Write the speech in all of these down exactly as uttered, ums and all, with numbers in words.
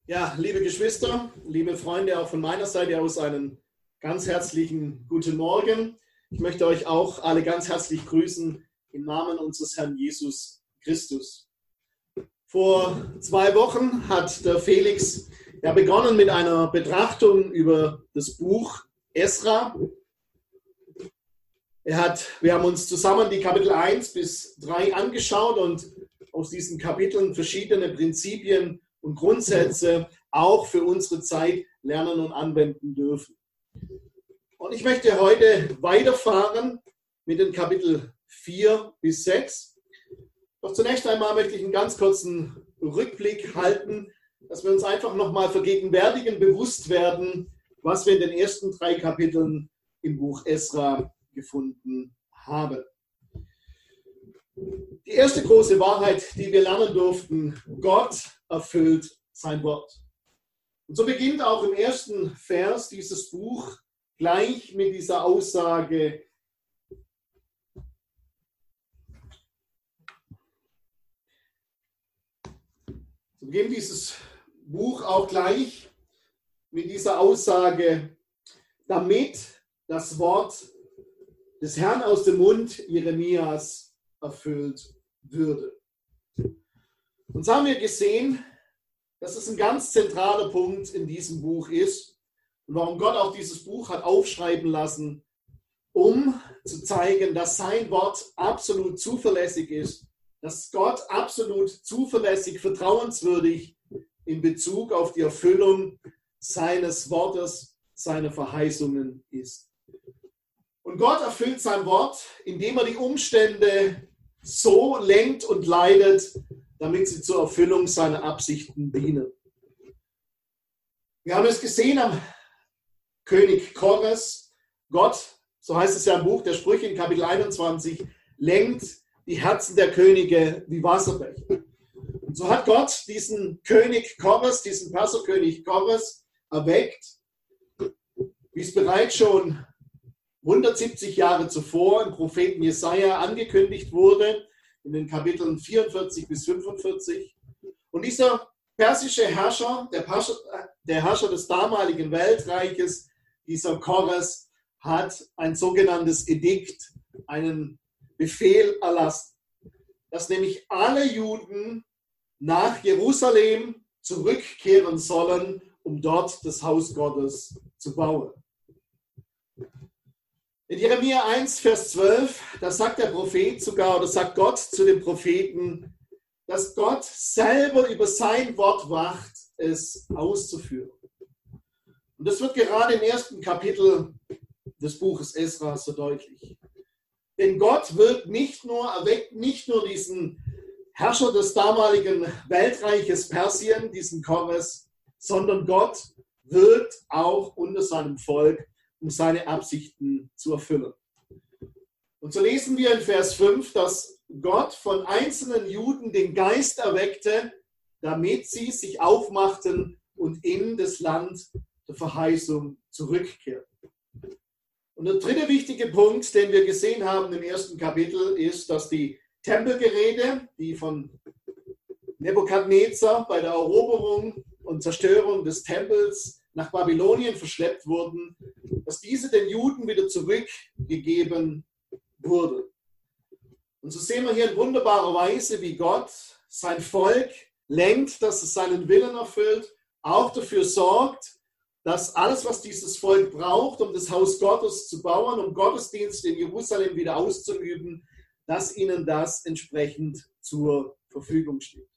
Ja, liebe Geschwister, liebe Freunde, auch von meiner Seite aus einen ganz herzlichen guten Morgen. Ich möchte euch auch alle ganz herzlich grüßen im Namen unseres Herrn Jesus Christus. Vor zwei Wochen hat der Felix ja begonnen mit einer Betrachtung über das Buch Esra. Er hat, wir haben uns zusammen die Kapitel eins bis drei angeschaut und aus diesen Kapiteln verschiedene Prinzipien und Grundsätze auch für unsere Zeit lernen und anwenden dürfen. Und ich möchte heute weiterfahren mit den Kapitel vier bis sechs. Doch zunächst einmal möchte ich einen ganz kurzen Rückblick halten, dass wir uns einfach nochmal vergegenwärtigen, bewusst werden, was wir in den ersten drei Kapiteln im Buch Esra gefunden haben. Die erste große Wahrheit, die wir lernen durften: Gott erfüllt sein Wort. Und so beginnt auch im ersten Vers dieses Buch gleich mit dieser Aussage: So beginnt dieses Buch auch gleich mit dieser Aussage, damit das Wort des Herrn aus dem Mund Jeremias erfüllt würde. Und so haben wir gesehen, dass es ein ganz zentraler Punkt in diesem Buch ist und warum Gott auch dieses Buch hat aufschreiben lassen, um zu zeigen, dass sein Wort absolut zuverlässig ist, dass Gott absolut zuverlässig, vertrauenswürdig in Bezug auf die Erfüllung seines Wortes, seiner Verheißungen ist. Und Gott erfüllt sein Wort, indem er die Umstände so lenkt und leitet, damit sie zur Erfüllung seiner Absichten dienen. Wir haben es gesehen am König Kores. Gott, so heißt es ja im Buch der Sprüche in Kapitel einundzwanzig, lenkt die Herzen der Könige wie Wasserbecher. Und so hat Gott diesen König Kores, diesen Perserkönig Kores erweckt, wie es bereits schon hundertsiebzig Jahre zuvor im Propheten Jesaja angekündigt wurde, in den Kapiteln vierundvierzig bis fünfundvierzig. Und dieser persische Herrscher, der, Pascha, der Herrscher des damaligen Weltreiches, dieser Kores, hat ein sogenanntes Edikt, einen Befehl erlassen, dass nämlich alle Juden nach Jerusalem zurückkehren sollen, um dort das Haus Gottes zu bauen. In Jeremia eins, Vers zwölf, da sagt der Prophet sogar, oder sagt Gott zu dem Propheten, dass Gott selber über sein Wort wacht, es auszuführen. Und das wird gerade im ersten Kapitel des Buches Esra so deutlich. Denn Gott wirkt nicht nur, erweckt nicht nur diesen Herrscher des damaligen Weltreiches Persien, diesen Kores, sondern Gott wirkt auch unter seinem Volk, um seine Absichten zu erfüllen. Und so lesen wir in Vers fünf, dass Gott von einzelnen Juden den Geist erweckte, damit sie sich aufmachten und in das Land der Verheißung zurückkehrten. Und der dritte wichtige Punkt, den wir gesehen haben im ersten Kapitel, ist, dass die Tempelgeräte, die von Nebukadnezar bei der Eroberung und Zerstörung des Tempels nach Babylonien verschleppt wurden, dass diese den Juden wieder zurückgegeben wurden. Und so sehen wir hier in wunderbarer Weise, wie Gott sein Volk lenkt, dass es seinen Willen erfüllt, auch dafür sorgt, dass alles, was dieses Volk braucht, um das Haus Gottes zu bauen, um Gottesdienst in Jerusalem wieder auszuüben, dass ihnen das entsprechend zur Verfügung steht.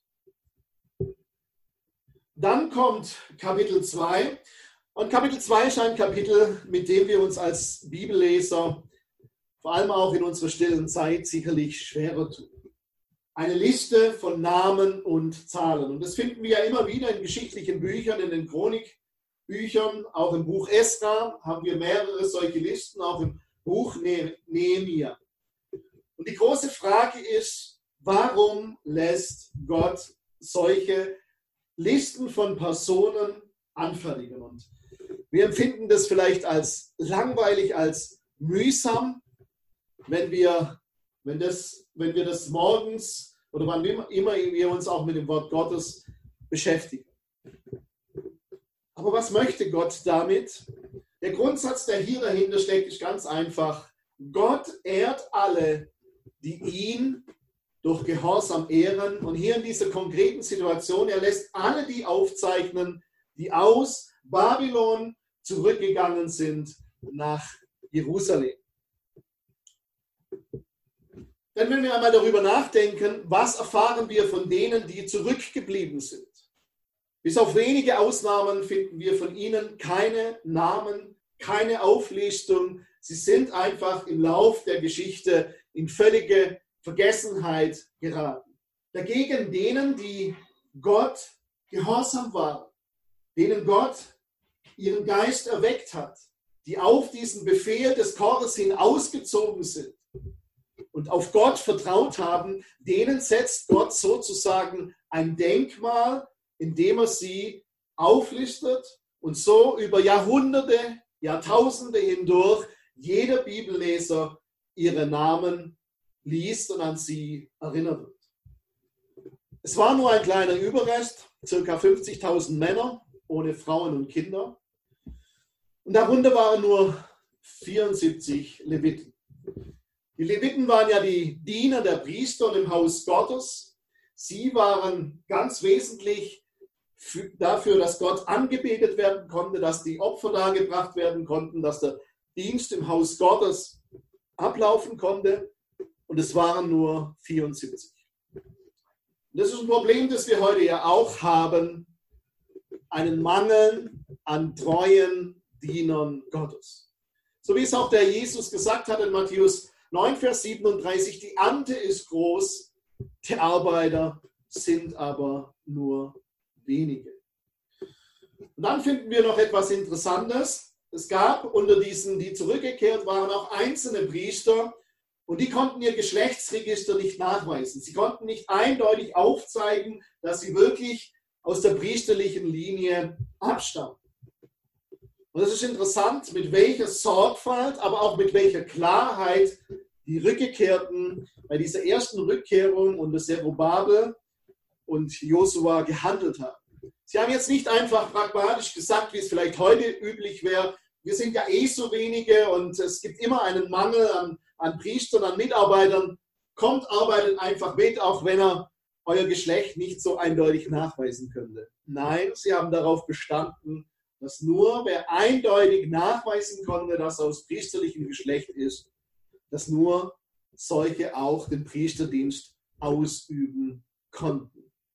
Dann kommt Kapitel zwei. Und Kapitel zwei ist ein Kapitel, mit dem wir uns als Bibelleser, vor allem auch in unserer stillen Zeit, sicherlich schwerer tun. Eine Liste von Namen und Zahlen. Und das finden wir ja immer wieder in geschichtlichen Büchern, in den Chronikbüchern, auch im Buch Esra haben wir mehrere solche Listen, auch im Buch Nehemia. Und die große Frage ist, warum lässt Gott solche Listen von Personen anfertigen? Und wir empfinden das vielleicht als langweilig, als mühsam, wenn wir, wenn das, wenn wir das morgens oder wann immer wir uns auch mit dem Wort Gottes beschäftigen. Aber was möchte Gott damit? Der Grundsatz, der hier dahinter steckt, ist ganz einfach. Gott ehrt alle, die ihn durch Gehorsam ehren. Und hier in dieser konkreten Situation, er lässt alle die aufzeichnen, die aus Babylon zurückgegangen sind nach Jerusalem. Denn wenn wir einmal darüber nachdenken, was erfahren wir von denen, die zurückgeblieben sind? Bis auf wenige Ausnahmen finden wir von ihnen keine Namen, keine Auflistung. Sie sind einfach im Lauf der Geschichte in völlige Vergessenheit geraten. Dagegen denen, die Gott gehorsam waren, denen Gott ihren Geist erweckt hat, die auf diesen Befehl des Chores hin ausgezogen sind und auf Gott vertraut haben, denen setzt Gott sozusagen ein Denkmal, indem er sie auflistet und so über Jahrhunderte, Jahrtausende hindurch jeder Bibelleser ihre Namen liest und an sie erinnert wird. Es war nur ein kleiner Überrest, ca. fünfzigtausend Männer ohne Frauen und Kinder. Und darunter waren nur vierundsiebzig Leviten. Die Leviten waren ja die Diener der Priester im Haus Gottes. Sie waren ganz wesentlich dafür, dass Gott angebetet werden konnte, dass die Opfer dargebracht werden konnten, dass der Dienst im Haus Gottes ablaufen konnte. Und es waren nur vierundsiebzig. Und das ist ein Problem, das wir heute ja auch haben, einen Mangel an treuen Dienern Gottes. So wie es auch der Jesus gesagt hat in Matthäus neun, Vers siebenunddreißig, die Ernte ist groß, die Arbeiter sind aber nur wenige. Und dann finden wir noch etwas Interessantes. Es gab unter diesen, die zurückgekehrt waren, auch einzelne Priester und die konnten ihr Geschlechtsregister nicht nachweisen. Sie konnten nicht eindeutig aufzeigen, dass sie wirklich aus der priesterlichen Linie abstammen. Und es ist interessant, mit welcher Sorgfalt, aber auch mit welcher Klarheit die Rückgekehrten bei dieser ersten Rückkehrung unter Zerubabel und Josua gehandelt haben. Sie haben jetzt nicht einfach pragmatisch gesagt, wie es vielleicht heute üblich wäre, wir sind ja eh so wenige und es gibt immer einen Mangel an, an Priestern, an Mitarbeitern. Kommt, arbeitet einfach mit, auch wenn er euer Geschlecht nicht so eindeutig nachweisen könnte. Nein, sie haben darauf bestanden, dass nur wer eindeutig nachweisen konnte, dass er aus priesterlichem Geschlecht ist, dass nur solche auch den Priesterdienst ausüben konnten.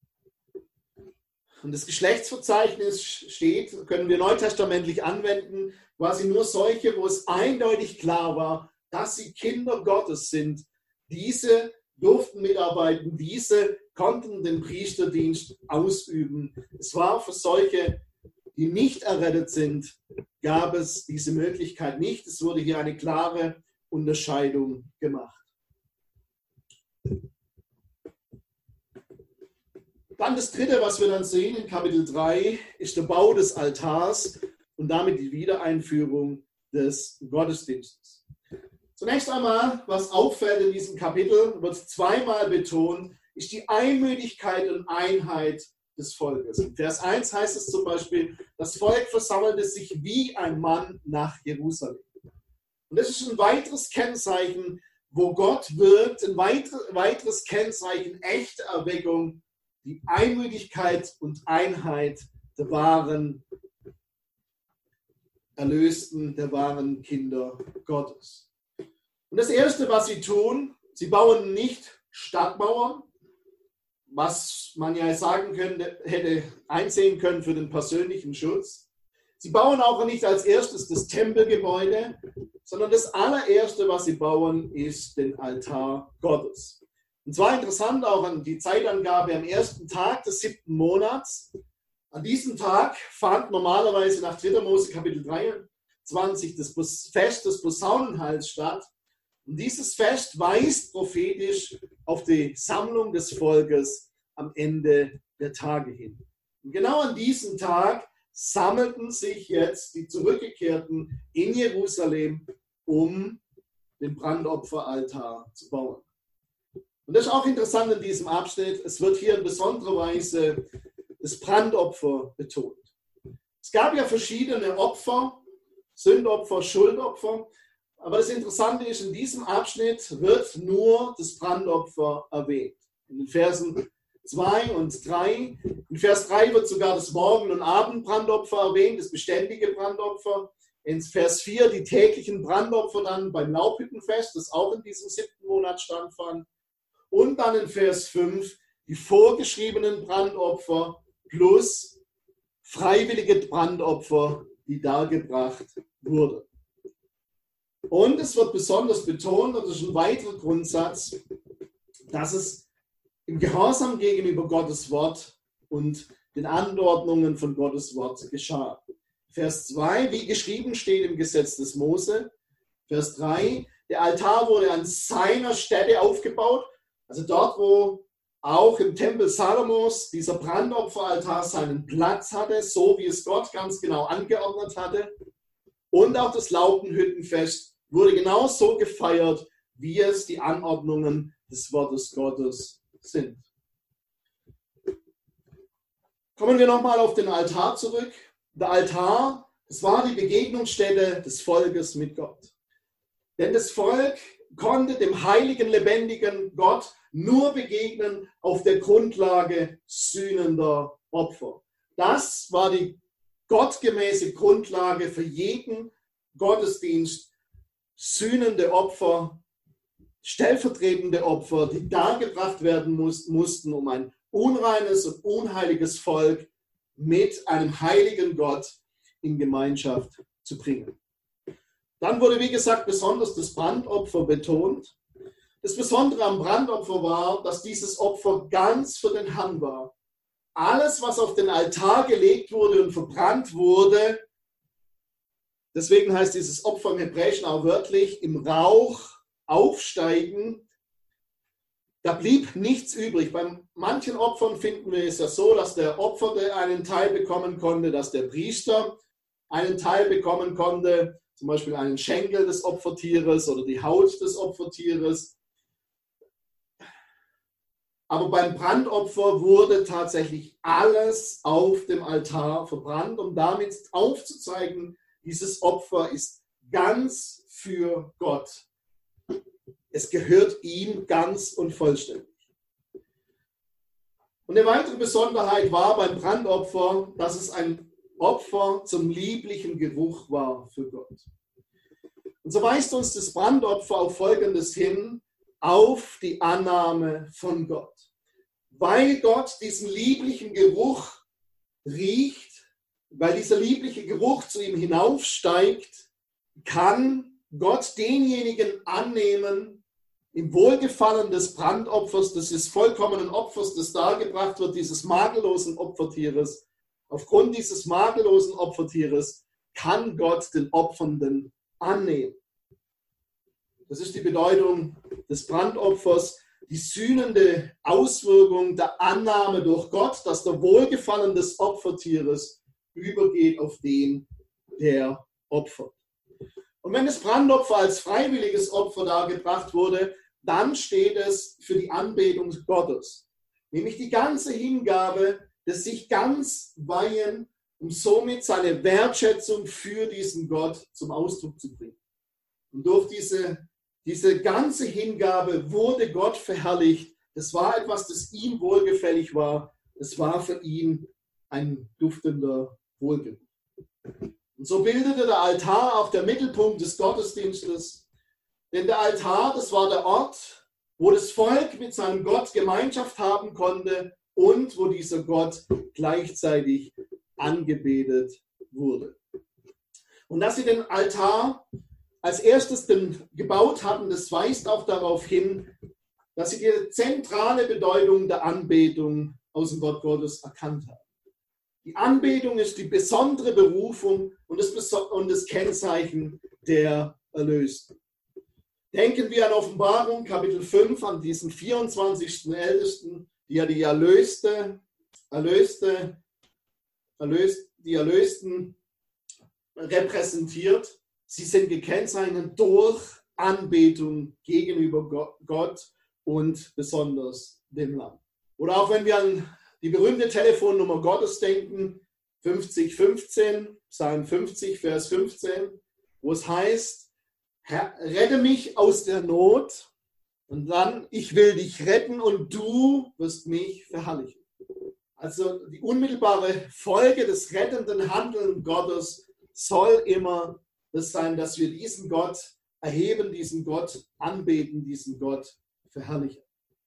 Und das Geschlechtsverzeichnis steht, können wir neutestamentlich anwenden, quasi nur solche, wo es eindeutig klar war, dass sie Kinder Gottes sind. Diese durften mitarbeiten, diese konnten den Priesterdienst ausüben. Es war für solche, die nicht errettet sind, gab es diese Möglichkeit nicht. Es wurde hier eine klare Unterscheidung gemacht. Dann das Dritte, was wir dann sehen in Kapitel drei, ist der Bau des Altars und damit die Wiedereinführung des Gottesdienstes. Zunächst einmal, was auffällt in diesem Kapitel, wird zweimal betont, ist die Einmütigkeit und Einheit des Volkes. In Vers eins heißt es zum Beispiel, das Volk versammelte sich wie ein Mann nach Jerusalem. Und das ist ein weiteres Kennzeichen, wo Gott wirkt, ein weiteres Kennzeichen echter Erweckung, die Einmütigkeit und Einheit der wahren Erlösten, der wahren Kinder Gottes. Und das Erste, was sie tun, sie bauen nicht Stadtmauern, was man ja sagen könnte, hätte einsehen können für den persönlichen Schutz. Sie bauen auch nicht als erstes das Tempelgebäude, sondern das allererste, was sie bauen, ist den Altar Gottes. Und zwar interessant auch an die Zeitangabe am ersten Tag des siebten Monats. An diesem Tag fand normalerweise nach dritter Mose Kapitel dreiundzwanzig das Fest des Posaunenhals statt. Und dieses Fest weist prophetisch auf die Sammlung des Volkes am Ende der Tage hin. Und genau an diesem Tag sammelten sich jetzt die Zurückgekehrten in Jerusalem, um den Brandopferaltar zu bauen. Und das ist auch interessant in diesem Abschnitt. Es wird hier in besonderer Weise das Brandopfer betont. Es gab ja verschiedene Opfer, Sündopfer, Schuldopfer. Aber das Interessante ist, in diesem Abschnitt wird nur das Brandopfer erwähnt. In den Versen zwei und drei. In Vers drei wird sogar das Morgen- und Abendbrandopfer erwähnt, das beständige Brandopfer. In Vers vier die täglichen Brandopfer dann beim Laubhüttenfest, das auch in diesem siebten Monat stattfand. Und dann in Vers fünf die vorgeschriebenen Brandopfer plus freiwillige Brandopfer, die dargebracht wurden. Und es wird besonders betont, und das ist ein weiterer Grundsatz, dass es im Gehorsam gegenüber Gottes Wort und den Anordnungen von Gottes Wort geschah. Vers zwei, wie geschrieben steht im Gesetz des Mose. Vers drei, der Altar wurde an seiner Stätte aufgebaut, also dort, wo auch im Tempel Salomos dieser Brandopferaltar seinen Platz hatte, so wie es Gott ganz genau angeordnet hatte. Und auch das Laubhüttenfest wurde genau so gefeiert, wie es die Anordnungen des Wortes Gottes sind. Kommen wir nochmal auf den Altar zurück. Der Altar, das war die Begegnungsstätte des Volkes mit Gott. Denn das Volk konnte dem heiligen, lebendigen Gott nur begegnen auf der Grundlage sühnender Opfer. Das war die gottgemäße Grundlage für jeden Gottesdienst. Sühnende Opfer, stellvertretende Opfer, die dargebracht werden muss, mussten, um ein unreines und unheiliges Volk mit einem heiligen Gott in Gemeinschaft zu bringen. Dann wurde, wie gesagt, besonders das Brandopfer betont. Das Besondere am Brandopfer war, dass dieses Opfer ganz für den Herrn war. Alles, was auf den Altar gelegt wurde und verbrannt wurde, deswegen heißt dieses Opfer im Hebräischen auch wörtlich im Rauch aufsteigen, da blieb nichts übrig. Bei manchen Opfern finden wir es ja so, dass der Opfer einen Teil bekommen konnte, dass der Priester einen Teil bekommen konnte, zum Beispiel einen Schenkel des Opfertieres oder die Haut des Opfertieres. Aber beim Brandopfer wurde tatsächlich alles auf dem Altar verbrannt, um damit aufzuzeigen, dieses Opfer ist ganz für Gott. Es gehört ihm ganz und vollständig. Und eine weitere Besonderheit war beim Brandopfer, dass es ein Opfer zum lieblichen Geruch war für Gott. Und so weist uns das Brandopfer auf Folgendes hin, auf die Annahme von Gott. Weil Gott diesen lieblichen Geruch riecht, weil dieser liebliche Geruch zu ihm hinaufsteigt, kann Gott denjenigen annehmen, im Wohlgefallen des Brandopfers, des vollkommenen Opfers, das dargebracht wird, dieses makellosen Opfertieres. Aufgrund dieses makellosen Opfertieres kann Gott den Opfernden annehmen. Das ist die Bedeutung des Brandopfers, die sühnende Auswirkung der Annahme durch Gott, dass der Wohlgefallen des Opfertieres übergeht auf den, der opfert. Und wenn das Brandopfer als freiwilliges Opfer dargebracht wurde, dann steht es für die Anbetung Gottes. Nämlich die ganze Hingabe, das sich ganz weihen, um somit seine Wertschätzung für diesen Gott zum Ausdruck zu bringen. Und durch diese, diese ganze Hingabe wurde Gott verherrlicht. Das war etwas, das ihm wohlgefällig war. Es war für ihn ein duftender Wohlgeruch. Und so bildete der Altar auch der Mittelpunkt des Gottesdienstes. Denn der Altar, das war der Ort, wo das Volk mit seinem Gott Gemeinschaft haben konnte und wo dieser Gott gleichzeitig angebetet wurde. Und dass sie den Altar als erstes gebaut hatten, das weist auch darauf hin, dass sie die zentrale Bedeutung der Anbetung aus dem Wort Gottes erkannt haben. Die Anbetung ist die besondere Berufung und das, und das Kennzeichen der Erlösten. Denken wir an Offenbarung, Kapitel fünf, an diesen vierundzwanzigsten Ältesten, die ja die Erlöste, Erlöste, Erlöst, die Erlösten repräsentiert. Sie sind gekennzeichnet durch Anbetung gegenüber Gott und besonders dem Lamm. Oder auch wenn wir an die berühmte Telefonnummer Gottes denken, fünfzig, fünfzehn, Psalm fünfzig, Vers fünfzehn, wo es heißt, Herr, rette mich aus der Not und dann, ich will dich retten und du wirst mich verherrlichen. Also die unmittelbare Folge des rettenden Handelns Gottes soll immer das sein, dass wir diesen Gott erheben, diesen Gott anbeten, diesen Gott verherrlichen.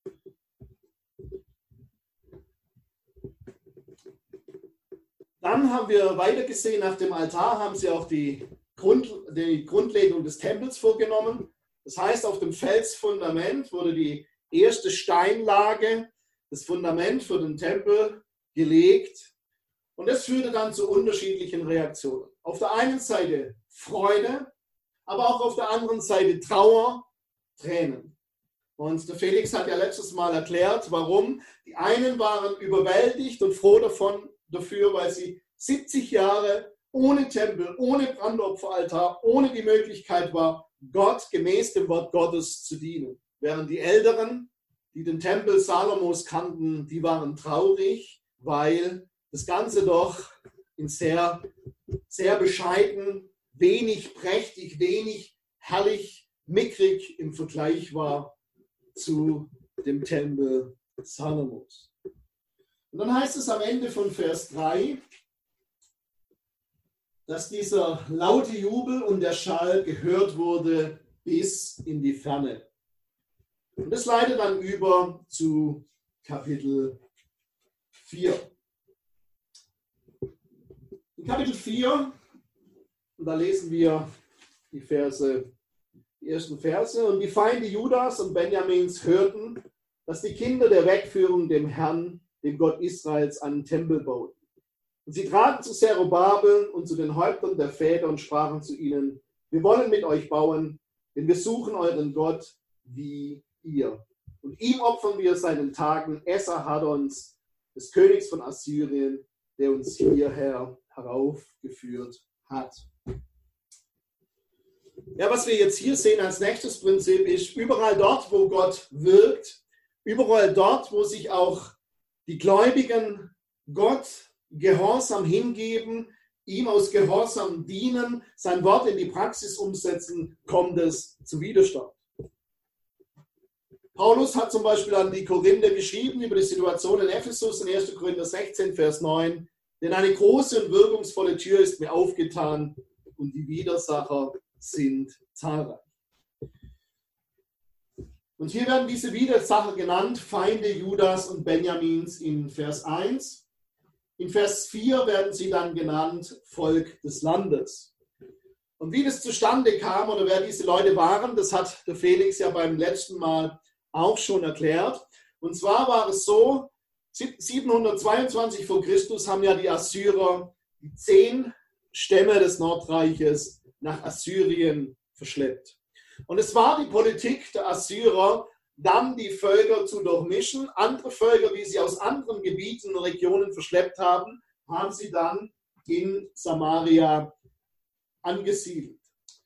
Dann haben wir weitergesehen, nach dem Altar haben sie auch die, Grund, die Grundlegung des Tempels vorgenommen. Das heißt, auf dem Felsfundament wurde die erste Steinlage, das Fundament für den Tempel gelegt. Und das führte dann zu unterschiedlichen Reaktionen. Auf der einen Seite Freude, aber auch auf der anderen Seite Trauer, Tränen. Und der Felix hat ja letztes Mal erklärt, warum. Die einen waren überwältigt und froh davon, dafür, weil sie siebzig Jahre ohne Tempel, ohne Brandopferaltar, ohne die Möglichkeit war, Gott gemäß dem Wort Gottes zu dienen. Während die Älteren, die den Tempel Salomos kannten, die waren traurig, weil das Ganze doch in sehr, sehr bescheiden, wenig prächtig, wenig herrlich, mickrig im Vergleich war zu dem Tempel Salomos. Und dann heißt es am Ende von Vers drei, dass dieser laute Jubel und der Schall gehört wurde bis in die Ferne. Und das leitet dann über zu Kapitel vier. In Kapitel vier, und da lesen wir die Verse, die ersten Verse, und die Feinde Judas und Benjamins hörten, dass die Kinder der Wegführung dem Herrn, dem Gott Israels, einen Tempel bauten. Und sie traten zu Zerubabel und zu den Häuptern der Väter und sprachen zu ihnen, wir wollen mit euch bauen, denn wir suchen euren Gott wie ihr. Und ihm opfern wir seinen Tagen Esarhadons, des Königs von Assyrien, der uns hierher heraufgeführt hat. Ja, was wir jetzt hier sehen als nächstes Prinzip ist, überall dort, wo Gott wirkt, überall dort, wo sich auch die Gläubigen Gott gehorsam hingeben, ihm aus Gehorsam dienen, sein Wort in die Praxis umsetzen, kommt es zu Widerstand. Paulus hat zum Beispiel an die Korinther geschrieben über die Situation in Ephesus in erster Korinther sechzehn, Vers neun, denn eine große und wirkungsvolle Tür ist mir aufgetan und die Widersacher sind zahlreich. Und hier werden diese Widersacher genannt, Feinde Judas und Benjamins in Vers eins. In Vers vier werden sie dann genannt, Volk des Landes. Und wie das zustande kam oder wer diese Leute waren, das hat der Felix ja beim letzten Mal auch schon erklärt. Und zwar war es so, siebenhundertzweiundzwanzig vor Christus haben ja die Assyrer die zehn Stämme des Nordreiches nach Assyrien verschleppt. Und es war die Politik der Assyrer, dann die Völker zu durchmischen. Andere Völker, die sie aus anderen Gebieten und Regionen verschleppt haben, haben sie dann in Samaria angesiedelt.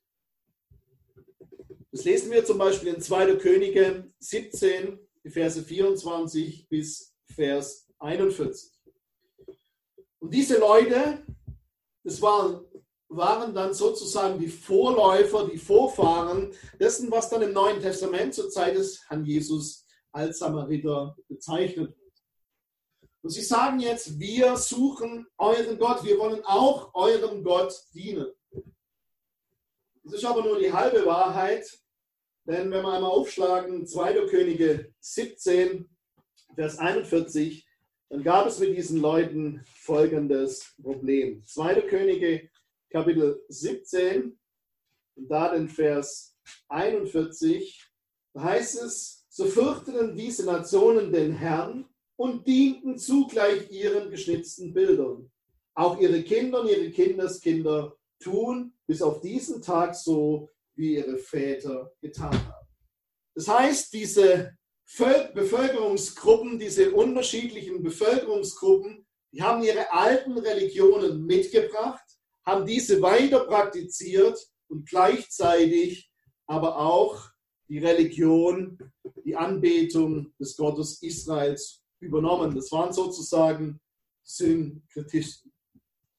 Das lesen wir zum Beispiel in zweiter Könige siebzehn, die Verse vierundzwanzig bis Vers einundvierzig. Und diese Leute, das waren, waren dann sozusagen die Vorläufer, die Vorfahren dessen, was dann im Neuen Testament zur Zeit des Herrn Jesus als Samariter bezeichnet wird. Und sie sagen jetzt, wir suchen euren Gott, wir wollen auch eurem Gott dienen. Das ist aber nur die halbe Wahrheit, denn wenn wir einmal aufschlagen, zweiter Könige siebzehn, Vers einundvierzig, dann gab es mit diesen Leuten folgendes Problem. zweiter Könige Kapitel siebzehn, und da den Vers einundvierzig, da heißt es, so fürchteten diese Nationen den Herrn und dienten zugleich ihren geschnitzten Bildern. Auch ihre Kinder und ihre Kindeskinder tun bis auf diesen Tag so, wie ihre Väter getan haben. Das heißt, diese Bevölkerungsgruppen, diese unterschiedlichen Bevölkerungsgruppen, die haben ihre alten Religionen mitgebracht, haben diese weiter praktiziert und gleichzeitig aber auch die Religion, die Anbetung des Gottes Israels übernommen. Das waren sozusagen Synkretisten.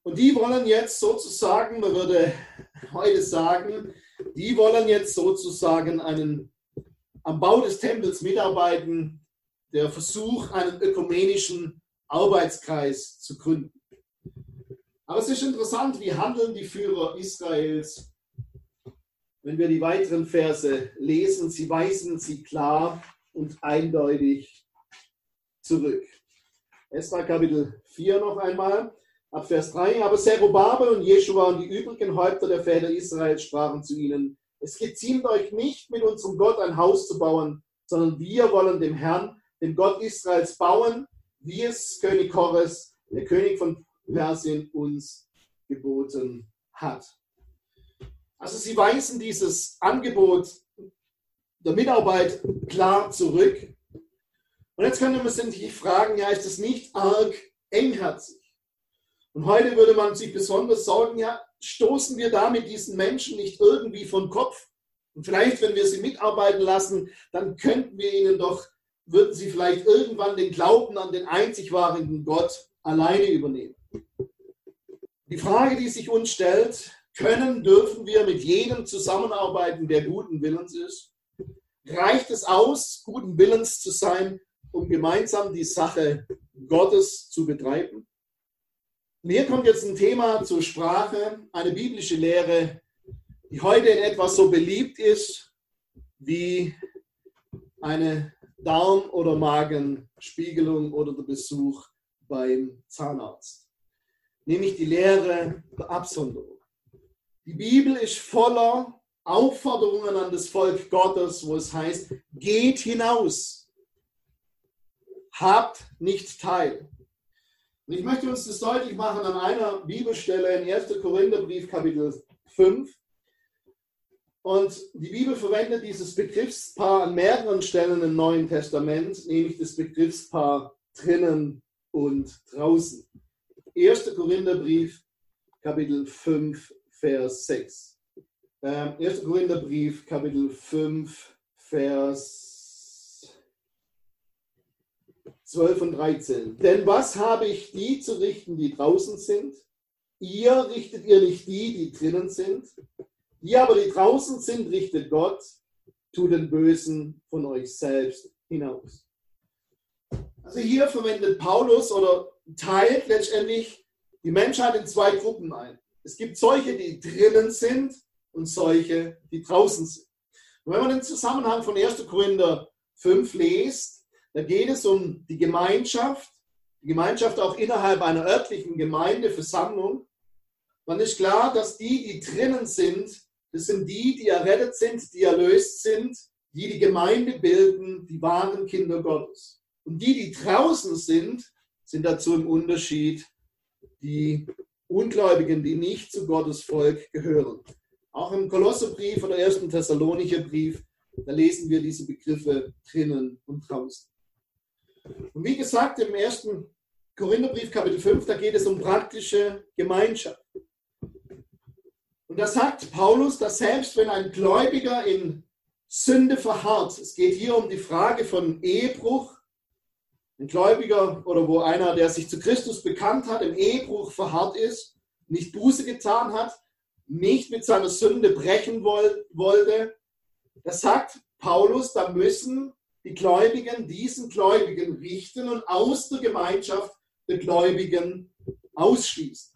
Und die wollen jetzt sozusagen, man würde heute sagen, die wollen jetzt sozusagen einen, am Bau des Tempels mitarbeiten, der Versuch, einen ökumenischen Arbeitskreis zu gründen. Aber es ist interessant, wie handeln die Führer Israels, wenn wir die weiteren Verse lesen. Sie weisen sie klar und eindeutig zurück. Esra Kapitel vier noch einmal, ab Vers drei. Aber Zerubabel und Jeschua und die übrigen Häupter der Väter Israels sprachen zu ihnen: Es geziemt euch nicht, mit unserem Gott ein Haus zu bauen, sondern wir wollen dem Herrn, dem Gott Israels, bauen, wie es König Kores, der König von Persien, uns geboten hat. Also sie weisen dieses Angebot der Mitarbeit klar zurück. Und jetzt könnte man sich fragen, ja, ist das nicht arg engherzig? Und heute würde man sich besonders sorgen, ja, stoßen wir damit diesen Menschen nicht irgendwie vom Kopf? Und vielleicht, wenn wir sie mitarbeiten lassen, dann könnten wir ihnen doch, würden sie vielleicht irgendwann den Glauben an den einzig wahren Gott alleine übernehmen. Die Frage, die sich uns stellt: Können, dürfen wir mit jedem zusammenarbeiten, der guten Willens ist? Reicht es aus, guten Willens zu sein, um gemeinsam die Sache Gottes zu betreiben? Und hier kommt jetzt ein Thema zur Sprache, eine biblische Lehre, die heute in etwas so beliebt ist wie eine Darm- oder Magenspiegelung oder der Besuch beim Zahnarzt. Nämlich die Lehre der Absonderung. Die Bibel ist voller Aufforderungen an das Volk Gottes, wo es heißt: Geht hinaus, habt nicht teil. Und ich möchte uns das deutlich machen an einer Bibelstelle in erster Korintherbrief Kapitel fünf. Und die Bibel verwendet dieses Begriffspaar an mehreren Stellen im Neuen Testament, nämlich das Begriffspaar drinnen und draußen. erster Korintherbrief, Kapitel fünf, Vers sechs. Ähm, erster Korintherbrief, Kapitel fünf, Vers zwölf und dreizehn. Denn was habe ich die zu richten, die draußen sind? Ihr richtet ihr nicht die, die drinnen sind? Die aber, die draußen sind, richtet Gott, tut den Bösen von euch selbst hinaus. Also hier verwendet Paulus oder teilt letztendlich die Menschheit in zwei Gruppen ein. Es gibt solche, die drinnen sind und solche, die draußen sind. Und wenn man den Zusammenhang von erster Korinther fünf liest, da geht es um die Gemeinschaft, die Gemeinschaft auch innerhalb einer örtlichen Gemeindeversammlung. Dann ist klar, dass die, die drinnen sind, das sind die, die errettet sind, die erlöst sind, die die Gemeinde bilden, die wahren Kinder Gottes. Und die, die draußen sind, sind dazu im Unterschied die Ungläubigen, die nicht zu Gottes Volk gehören. Auch im Kolosserbrief oder ersten Thessalonicher Brief, da lesen wir diese Begriffe drinnen und draußen. Und wie gesagt, im ersten Korintherbrief Kapitel fünf, da geht es um praktische Gemeinschaft. Und da sagt Paulus, dass selbst wenn ein Gläubiger in Sünde verharrt, es geht hier um die Frage von Ehebruch, ein Gläubiger oder wo einer, der sich zu Christus bekannt hat, im Ehebruch verharrt ist, nicht Buße getan hat, nicht mit seiner Sünde brechen wollte, da sagt Paulus, da müssen die Gläubigen diesen Gläubigen richten und aus der Gemeinschaft der Gläubigen ausschließen.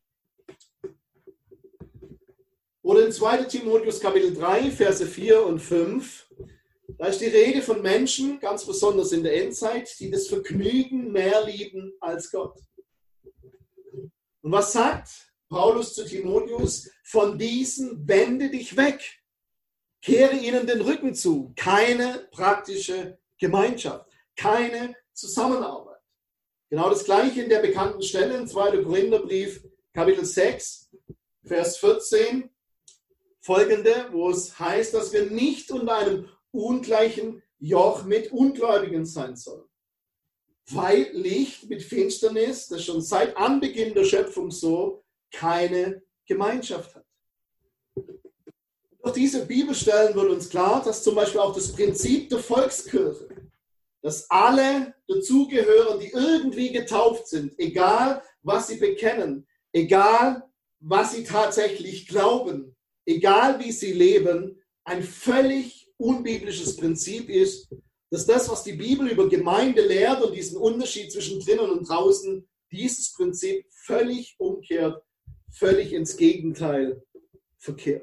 Oder in zweiter Timotheus Kapitel drei, Verse vier und fünf, da ist die Rede von Menschen, ganz besonders in der Endzeit, die das Vergnügen mehr lieben als Gott. Und was sagt Paulus zu Timotheus? Von diesen wende dich weg. Kehre ihnen den Rücken zu. Keine praktische Gemeinschaft. Keine Zusammenarbeit. Genau das Gleiche in der bekannten Stelle im zweiten Korintherbrief, Kapitel sechs, Vers vierzehn, folgende, wo es heißt, dass wir nicht unter einem ungleichen Joch mit Ungläubigen sein sollen. Weil Licht mit Finsternis, das schon seit Anbeginn der Schöpfung so, keine Gemeinschaft hat. Durch diese Bibelstellen wird uns klar, dass zum Beispiel auch das Prinzip der Volkskirche, dass alle dazugehören, die irgendwie getauft sind, egal was sie bekennen, egal was sie tatsächlich glauben, egal wie sie leben, ein völlig unbiblisches Prinzip ist, dass das, was die Bibel über Gemeinde lehrt und diesen Unterschied zwischen drinnen und draußen, dieses Prinzip völlig umkehrt, völlig ins Gegenteil verkehrt.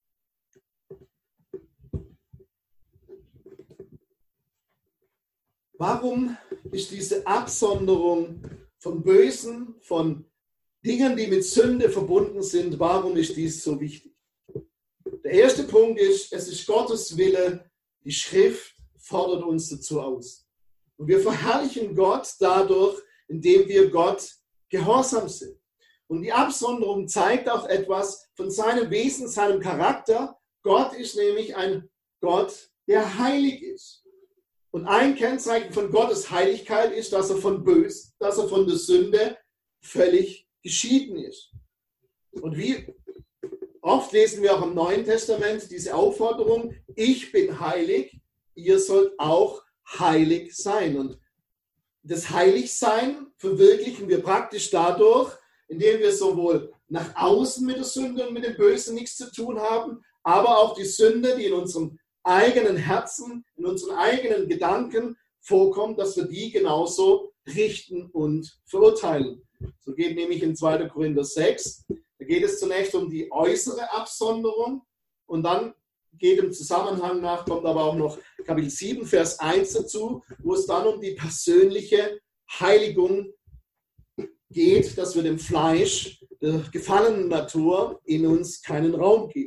Warum ist diese Absonderung von Bösen, von Dingen, die mit Sünde verbunden sind, warum ist dies so wichtig? Der erste Punkt ist, es ist Gottes Wille, die Schrift fordert uns dazu aus. Und wir verherrlichen Gott dadurch, indem wir Gott gehorsam sind. Und die Absonderung zeigt auch etwas von seinem Wesen, seinem Charakter. Gott ist nämlich ein Gott, der heilig ist. Und ein Kennzeichen von Gottes Heiligkeit ist, dass er von Bös, dass er von der Sünde völlig geschieden ist. Und wie oft lesen wir auch im Neuen Testament diese Aufforderung, ich bin heilig, ihr sollt auch heilig sein. Und das Heiligsein verwirklichen wir praktisch dadurch, indem wir sowohl nach außen mit der Sünde und mit dem Bösen nichts zu tun haben, aber auch die Sünde, die in unserem eigenen Herzen, in unseren eigenen Gedanken vorkommt, dass wir die genauso richten und verurteilen. So geht nämlich in zweiter Korinther sechs, da geht es zunächst um die äußere Absonderung und dann geht im Zusammenhang nach, kommt aber auch noch Kapitel sieben, Vers eins dazu, wo es dann um die persönliche Heiligung geht, dass wir dem Fleisch, der gefallenen Natur in uns keinen Raum geben.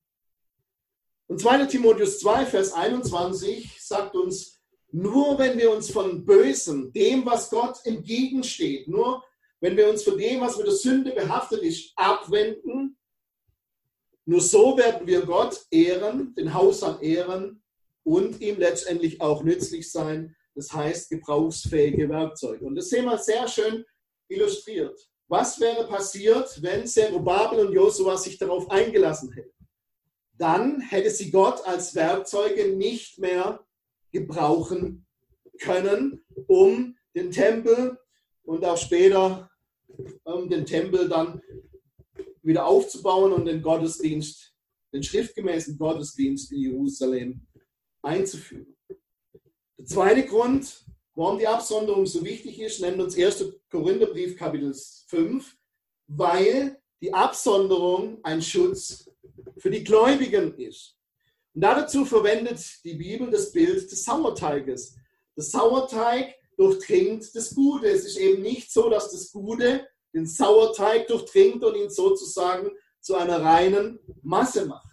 Und zweiter Timotheus zwei, Vers einundzwanzig sagt uns, nur wenn wir uns von Bösen, dem, was Gott entgegensteht, nur wenn wir uns von dem, was mit der Sünde behaftet ist, abwenden, nur so werden wir Gott ehren, den Hausherrn ehren und ihm letztendlich auch nützlich sein, das heißt gebrauchsfähige Werkzeuge. Und das sehen wir sehr schön illustriert. Was wäre passiert, wenn Zerubabel und Josua sich darauf eingelassen hätten? Dann hätte sie Gott als Werkzeuge nicht mehr gebrauchen können, um den Tempel und auch später um den Tempel dann wieder aufzubauen und den Gottesdienst, den schriftgemäßen Gottesdienst in Jerusalem einzuführen. Der zweite Grund, warum die Absonderung so wichtig ist, nennt uns erster Korintherbrief, Kapitel fünf, weil die Absonderung ein Schutz für die Gläubigen ist. Und dazu verwendet die Bibel das Bild des Sauerteiges. Der Sauerteig durchdringt das Gute. Es ist eben nicht so, dass das Gute den Sauerteig durchdringt und ihn sozusagen zu einer reinen Masse macht.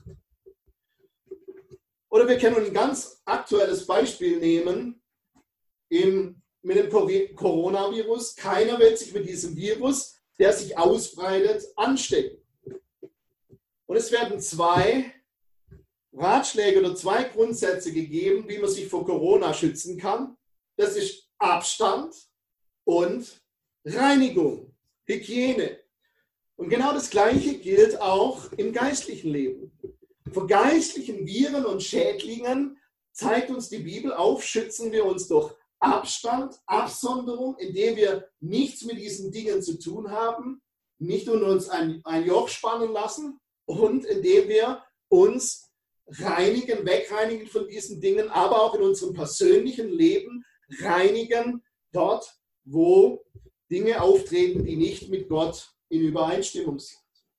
Oder wir können ein ganz aktuelles Beispiel nehmen im, mit dem Coronavirus. Keiner will sich mit diesem Virus, der sich ausbreitet, anstecken. Und es werden zwei Ratschläge oder zwei Grundsätze gegeben, wie man sich vor Corona schützen kann. Das ist Abstand und Reinigung, Hygiene. Und genau das Gleiche gilt auch im geistlichen Leben. Vor geistlichen Viren und Schädlingen zeigt uns die Bibel auf, schützen wir uns durch Abstand, Absonderung, indem wir nichts mit diesen Dingen zu tun haben, nicht unter uns ein, ein Joch spannen lassen, und indem wir uns reinigen, wegreinigen von diesen Dingen, aber auch in unserem persönlichen Leben reinigen, dort, wo Dinge auftreten, die nicht mit Gott in Übereinstimmung sind.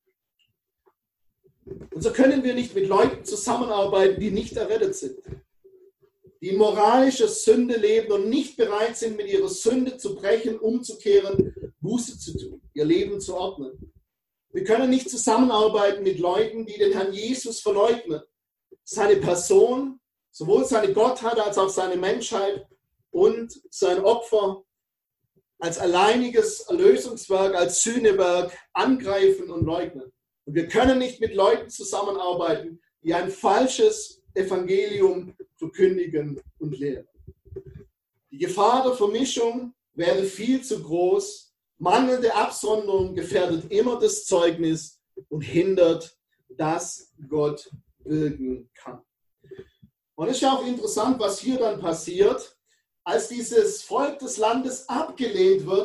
Und so können wir nicht mit Leuten zusammenarbeiten, die nicht errettet sind, die in moralischer Sünde leben und nicht bereit sind, mit ihrer Sünde zu brechen, umzukehren, Buße zu tun, ihr Leben zu ordnen. Wir können nicht zusammenarbeiten mit Leuten, die den Herrn Jesus verleugnen. Seine Person, sowohl seine Gottheit als auch seine Menschheit und sein Opfer als alleiniges Erlösungswerk, als Sühnewerk angreifen und leugnen. Und wir können nicht mit Leuten zusammenarbeiten, die ein falsches Evangelium verkündigen und lehren. Die Gefahr der Vermischung wäre viel zu groß. Mangelnde Absonderung gefährdet immer das Zeugnis und hindert, dass Gott wirken kann. Und es ist ja auch interessant, was hier dann passiert. Als dieses Volk des Landes abgelehnt wird,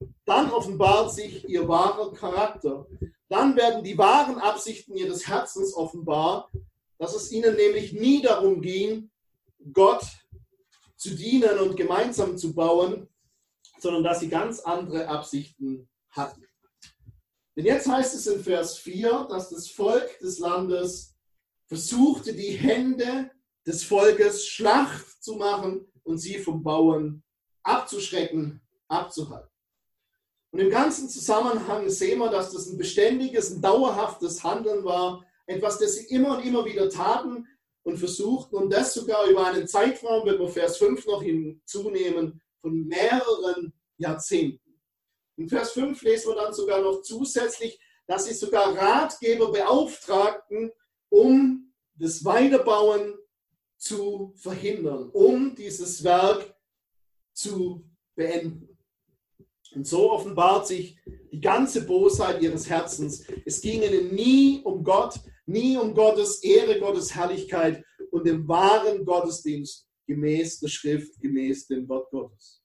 Dann offenbart sich ihr wahrer Charakter. Dann werden die wahren Absichten ihres Herzens offenbar, dass es ihnen nämlich nie darum ging, Gott zu dienen und gemeinsam zu bauen, sondern dass sie ganz andere Absichten hatten. Denn jetzt heißt es in Vers vier, dass das Volk des Landes versuchte, die Hände des Volkes Schlacht zu machen und sie vom Bauen abzuschrecken, abzuhalten. Und im ganzen Zusammenhang sehen wir, dass das ein beständiges, ein dauerhaftes Handeln war, etwas, das sie immer und immer wieder taten und versuchten, und das sogar über einen Zeitraum, wenn wir Vers fünf noch hinzunehmen, von mehreren Jahrzehnten. In Vers fünf lesen wir dann sogar noch zusätzlich, dass sie sogar Ratgeber beauftragten, um das Weiterbauen zu verhindern, um dieses Werk zu beenden. Und so offenbart sich die ganze Bosheit ihres Herzens. Es ging ihnen nie um Gott, nie um Gottes Ehre, Gottes Herrlichkeit und den wahren Gottesdienst gemäß der Schrift, gemäß dem Wort Gottes.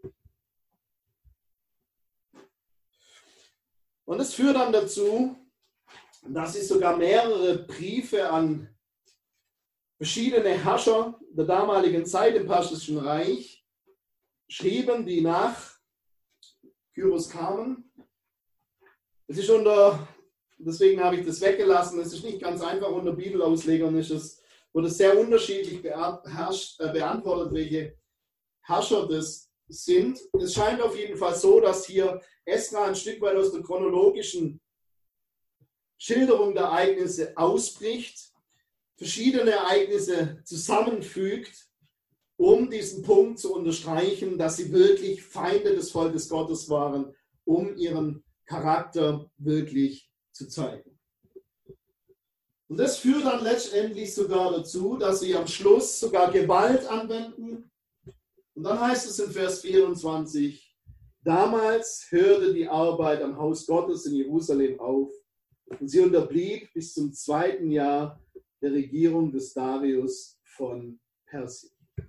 Und es führt dann dazu, dass sie sogar mehrere Briefe an verschiedene Herrscher der damaligen Zeit im Persischen Reich schrieben, die nach Kyros kamen. Es ist unter, deswegen habe ich das weggelassen, es ist nicht ganz einfach unter Bibelauslegern, ist es, wurde sehr unterschiedlich beherrscht, äh, beantwortet, welche Herrscher das sind. Es scheint auf jeden Fall so, dass hier Esra ein Stück weit aus der chronologischen Schilderung der Ereignisse ausbricht, verschiedene Ereignisse zusammenfügt, um diesen Punkt zu unterstreichen, dass sie wirklich Feinde des Volkes Gottes waren, um ihren Charakter wirklich zu zeigen. Und das führt dann letztendlich sogar dazu, dass sie am Schluss sogar Gewalt anwenden. Und dann heißt es in Vers vierundzwanzig, damals hörte die Arbeit am Haus Gottes in Jerusalem auf und sie unterblieb bis zum zweiten Jahr der Regierung des Darius von Persien.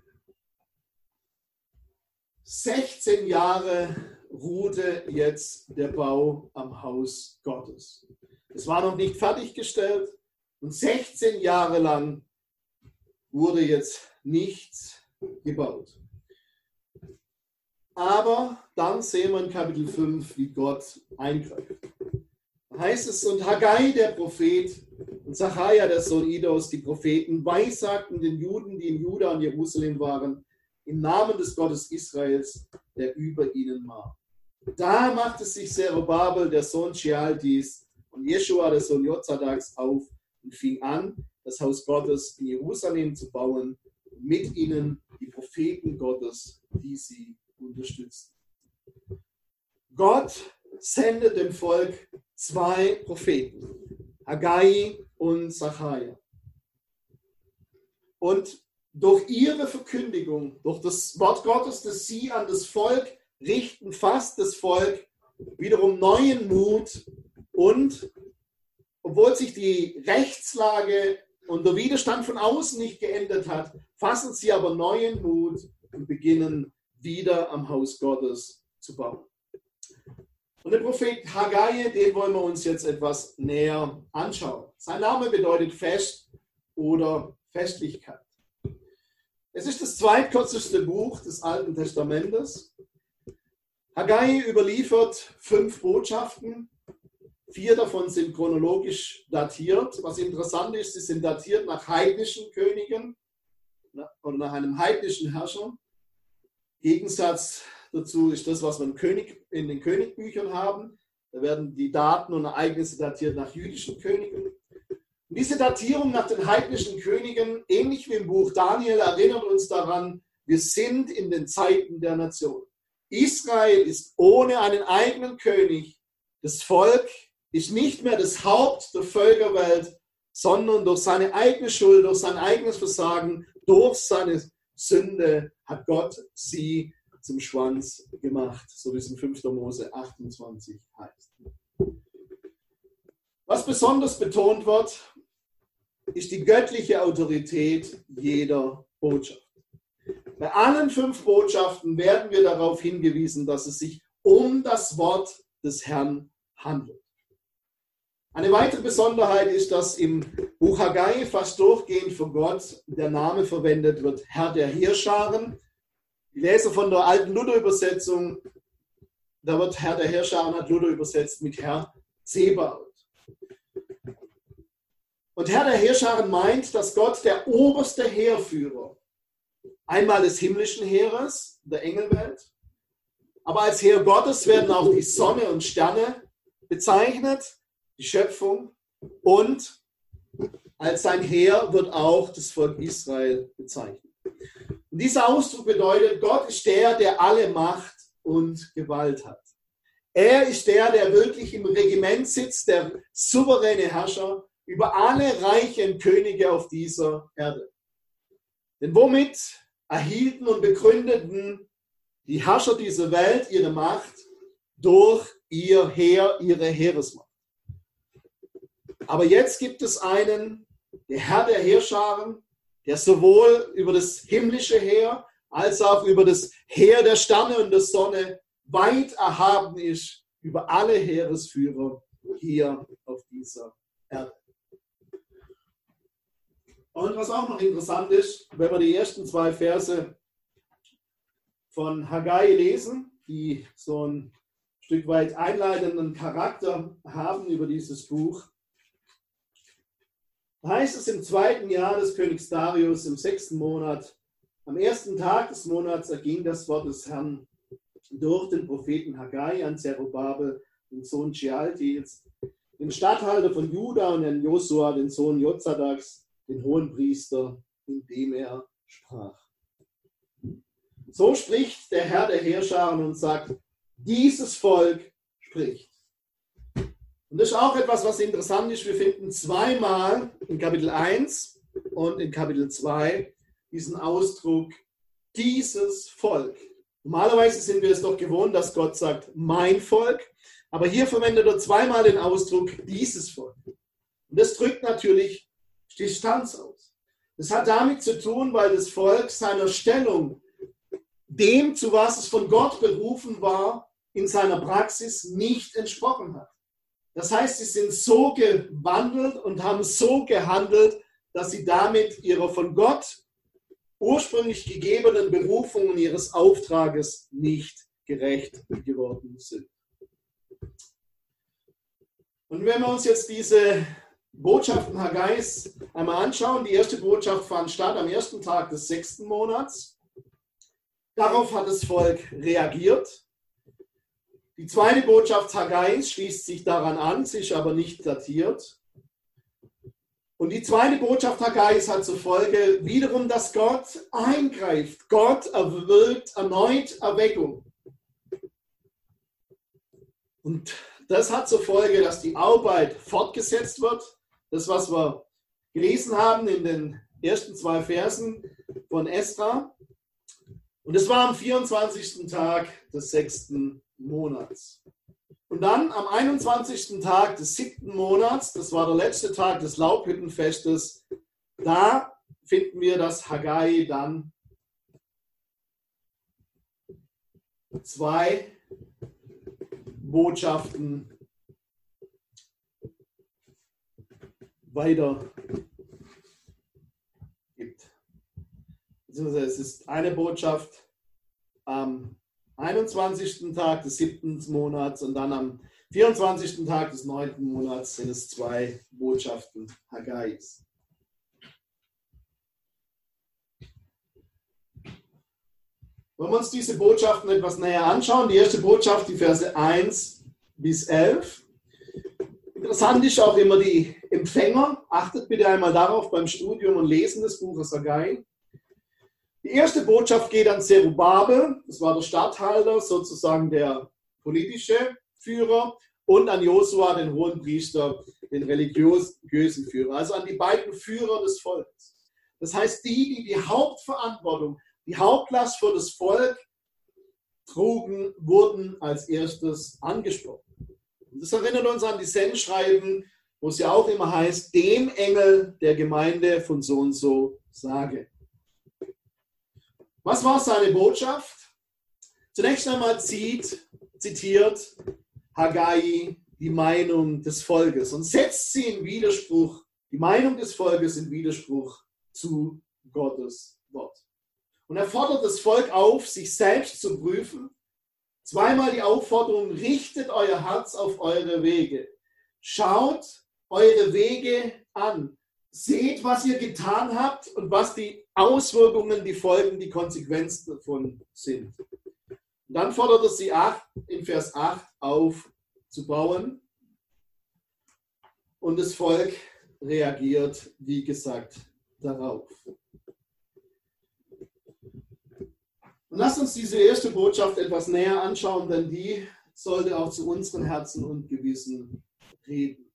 sechzehn Jahre ruhte jetzt der Bau am Haus Gottes. Es war noch nicht fertiggestellt und sechzehn Jahre lang wurde jetzt nichts gebaut. Aber dann sehen wir in Kapitel fünf, wie Gott eingreift. Da heißt es, und Haggai, der Prophet, und Sacharja, der Sohn Idos, die Propheten, weissagten den Juden, die in Juda und Jerusalem waren, im Namen des Gottes Israels, der über ihnen war. Da machte sich Zerubabel, der Sohn Shealtis, und Jeschua, der Sohn Jozadaks, auf und fing an, das Haus Gottes in Jerusalem zu bauen, und mit ihnen die Propheten Gottes, die sie unterstützten. Gott sendet dem Volk zwei Propheten, Haggai und Sacharja. Und durch ihre Verkündigung, durch das Wort Gottes, das sie an das Volk richten, fasst das Volk wiederum neuen Mut und obwohl sich die Rechtslage und der Widerstand von außen nicht geändert hat, fassen sie aber neuen Mut und beginnen wieder am Haus Gottes zu bauen. Und der Prophet Haggai, den wollen wir uns jetzt etwas näher anschauen. Sein Name bedeutet Fest oder Festlichkeit. Es ist das zweitkürzeste Buch des Alten Testamentes. Haggai überliefert fünf Botschaften. Vier davon sind chronologisch datiert. Was interessant ist, sie sind datiert nach heidnischen Königen oder nach einem heidnischen Herrscher. Gegensatz dazu ist das, was wir in den Königbüchern haben. Da werden die Daten und Ereignisse datiert nach jüdischen Königen. Und diese Datierung nach den heidnischen Königen, ähnlich wie im Buch Daniel, erinnert uns daran, wir sind in den Zeiten der Nation. Israel ist ohne einen eigenen König. Das Volk ist nicht mehr das Haupt der Völkerwelt, sondern durch seine eigene Schuld, durch sein eigenes Versagen, durch seine Sünde hat Gott sie zum Schwanz gemacht, so wie es in fünfter Mose achtundzwanzig heißt. Was besonders betont wird, ist die göttliche Autorität jeder Botschaft. Bei allen fünf Botschaften werden wir darauf hingewiesen, dass es sich um das Wort des Herrn handelt. Eine weitere Besonderheit ist, dass im Buch Haggai fast durchgehend von Gott der Name verwendet wird, Herr der Heerscharen. Die Leser von der alten Luther-Übersetzung, da wird Herr der Heerscharen, hat Luther übersetzt mit Herr Zebaoth. Und Herr der Heerscharen meint, dass Gott der oberste Heerführer, einmal des himmlischen Heeres, der Engelwelt, aber als Heer Gottes werden auch die Sonne und Sterne bezeichnet, die Schöpfung, und als sein Heer wird auch das Volk Israel bezeichnet. Und dieser Ausdruck bedeutet, Gott ist der, der alle Macht und Gewalt hat. Er ist der, der wirklich im Regiment sitzt, der souveräne Herrscher über alle reichen Könige auf dieser Erde. Denn womit erhielten und begründeten die Herrscher dieser Welt ihre Macht? Durch ihr Heer, ihre Heeresmacht. Aber jetzt gibt es einen, der Herr der Heerscharen, der sowohl über das himmlische Heer als auch über das Heer der Sterne und der Sonne weit erhaben ist über alle Heeresführer hier auf dieser Erde. Und was auch noch interessant ist, wenn wir die ersten zwei Verse von Haggai lesen, die so ein Stück weit einleitenden Charakter haben über dieses Buch, heißt es im zweiten Jahr des Königs Darius, im sechsten Monat, am ersten Tag des Monats erging das Wort des Herrn durch den Propheten Haggai an Zerubabel, den Sohn Shealtiels, den Statthalter von Juda, und an Josua, den Sohn Jozadaks, den Hohenpriester, indem er sprach. So spricht der Herr der Heerscharen und sagt, dieses Volk spricht. Und das ist auch etwas, was interessant ist. Wir finden zweimal in Kapitel eins und in Kapitel zwei diesen Ausdruck, dieses Volk. Normalerweise sind wir es doch gewohnt, dass Gott sagt, mein Volk. Aber hier verwendet er zweimal den Ausdruck, dieses Volk. Und das drückt natürlich Distanz aus. Das hat damit zu tun, weil das Volk seiner Stellung, dem, zu was es von Gott berufen war, in seiner Praxis nicht entsprochen hat. Das heißt, sie sind so gewandelt und haben so gehandelt, dass sie damit ihrer von Gott ursprünglich gegebenen Berufung und ihres Auftrages nicht gerecht geworden sind. Und wenn wir uns jetzt diese Botschaften Haggais einmal anschauen, die erste Botschaft fand statt am ersten Tag des sechsten Monats. Darauf hat das Volk reagiert. Die zweite Botschaft Haggais schließt sich daran an, sie ist aber nicht datiert. Und die zweite Botschaft Haggais hat zur Folge wiederum, dass Gott eingreift. Gott erwirkt erneut Erweckung. Und das hat zur Folge, dass die Arbeit fortgesetzt wird. Das, was wir gelesen haben in den ersten zwei Versen von Esra. Und es war am vierundzwanzigsten Tag des sechsten Monats. Und dann am einundzwanzigsten Tag des siebten Monats, das war der letzte Tag des Laubhüttenfestes, da finden wir, dass Haggai dann zwei Botschaften weiter gibt. Beziehungsweise es ist eine Botschaft am einundzwanzigsten Tag des siebten Monats und dann am vierundzwanzigsten Tag des neunten Monats sind es zwei Botschaften Haggais. Wenn wir uns diese Botschaften etwas näher anschauen, die erste Botschaft, die Verse eins bis elf. Interessant ist auch immer die Empfänger. Achtet bitte einmal darauf beim Studium und Lesen des Buches Haggai. Die erste Botschaft geht an Zerubabel, das war der Statthalter, sozusagen der politische Führer, und an Josua, den Hohenpriester, den religiösen Führer, also an die beiden Führer des Volkes. Das heißt, die, die die Hauptverantwortung, die Hauptlast für das Volk trugen, wurden als erstes angesprochen. Und das erinnert uns an die Sendschreiben, wo es ja auch immer heißt, dem Engel der Gemeinde von so und so sage. Was war seine Botschaft? Zunächst einmal zieht zitiert Haggai die Meinung des Volkes und setzt sie in Widerspruch, die Meinung des Volkes in Widerspruch zu Gottes Wort. Und er fordert das Volk auf, sich selbst zu prüfen. Zweimal die Aufforderung, richtet euer Herz auf eure Wege. Schaut eure Wege an. Seht, was ihr getan habt und was die Auswirkungen, die Folgen, die Konsequenzen davon sind. Und dann fordert er sie in Vers acht auf, zu bauen. Und das Volk reagiert, wie gesagt, darauf. Und lasst uns diese erste Botschaft etwas näher anschauen, denn die sollte auch zu unseren Herzen und Gewissen reden.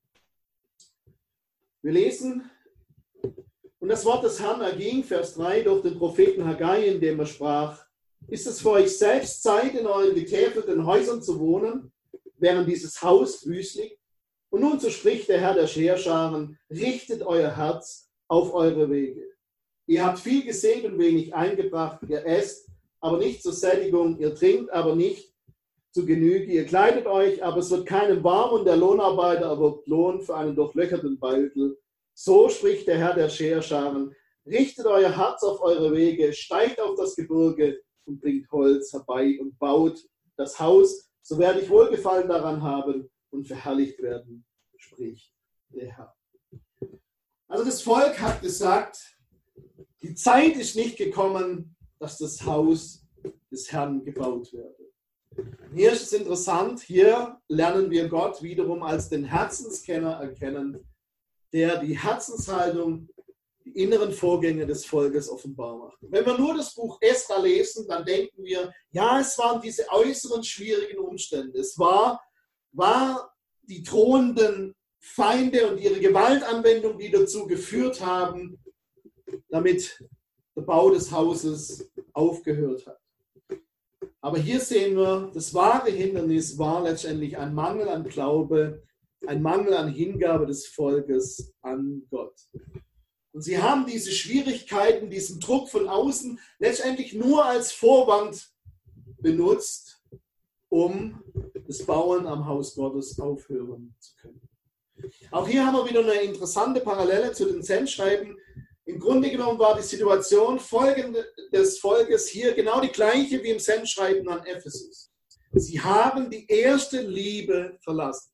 Wir lesen, und das Wort des Herrn erging, Vers drei, durch den Propheten Haggai, in dem er sprach: Ist es für euch selbst Zeit, in euren getäfelten Häusern zu wohnen, während dieses Haus wüst liegt? Und nun, so spricht der Herr der Heerscharen: Richtet euer Herz auf eure Wege. Ihr habt viel gesät und wenig eingebracht, ihr esst, aber nicht zur Sättigung, ihr trinkt, aber nicht zu Genüge, ihr kleidet euch, aber es wird keinem warm und der Lohnarbeiter erwirbt Lohn für einen durchlöcherten Beutel. So spricht der Herr der Heerscharen: Richtet euer Herz auf eure Wege, steigt auf das Gebirge und bringt Holz herbei und baut das Haus, so werde ich Wohlgefallen daran haben und verherrlicht werden, spricht der Herr. Also das Volk hat gesagt, die Zeit ist nicht gekommen, dass das Haus des Herrn gebaut werde. Hier ist es interessant, hier lernen wir Gott wiederum als den Herzenskenner erkennen, der die Herzenshaltung, die inneren Vorgänge des Volkes offenbar macht. Wenn wir nur das Buch Esra lesen, dann denken wir, ja, es waren diese äußeren schwierigen Umstände. Es war, war die drohenden Feinde und ihre Gewaltanwendung, die dazu geführt haben, damit der Bau des Hauses aufgehört hat. Aber hier sehen wir, das wahre Hindernis war letztendlich ein Mangel an Glaube, ein Mangel an Hingabe des Volkes an Gott. Und sie haben diese Schwierigkeiten, diesen Druck von außen letztendlich nur als Vorwand benutzt, um das Bauen am Haus Gottes aufhören zu können. Auch hier haben wir wieder eine interessante Parallele zu den Sendschreiben. Im Grunde genommen war die Situation des Volkes hier genau die gleiche wie im Sendschreiben an Ephesus. Sie haben die erste Liebe verlassen.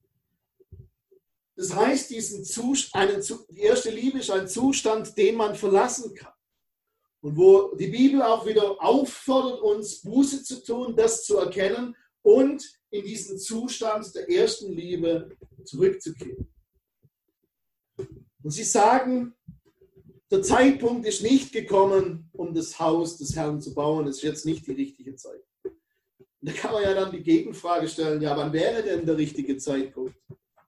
Das heißt, diesen Zustand, einen, die erste Liebe ist ein Zustand, den man verlassen kann. Und wo die Bibel auch wieder auffordert, uns Buße zu tun, das zu erkennen und in diesen Zustand der ersten Liebe zurückzukehren. Und sie sagen, der Zeitpunkt ist nicht gekommen, um das Haus des Herrn zu bauen. Es ist jetzt nicht die richtige Zeit. Und da kann man ja dann die Gegenfrage stellen, ja, wann wäre denn der richtige Zeitpunkt?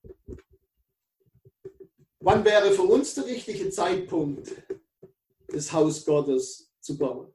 Wann wäre für uns der richtige Zeitpunkt, das Haus Gottes zu bauen?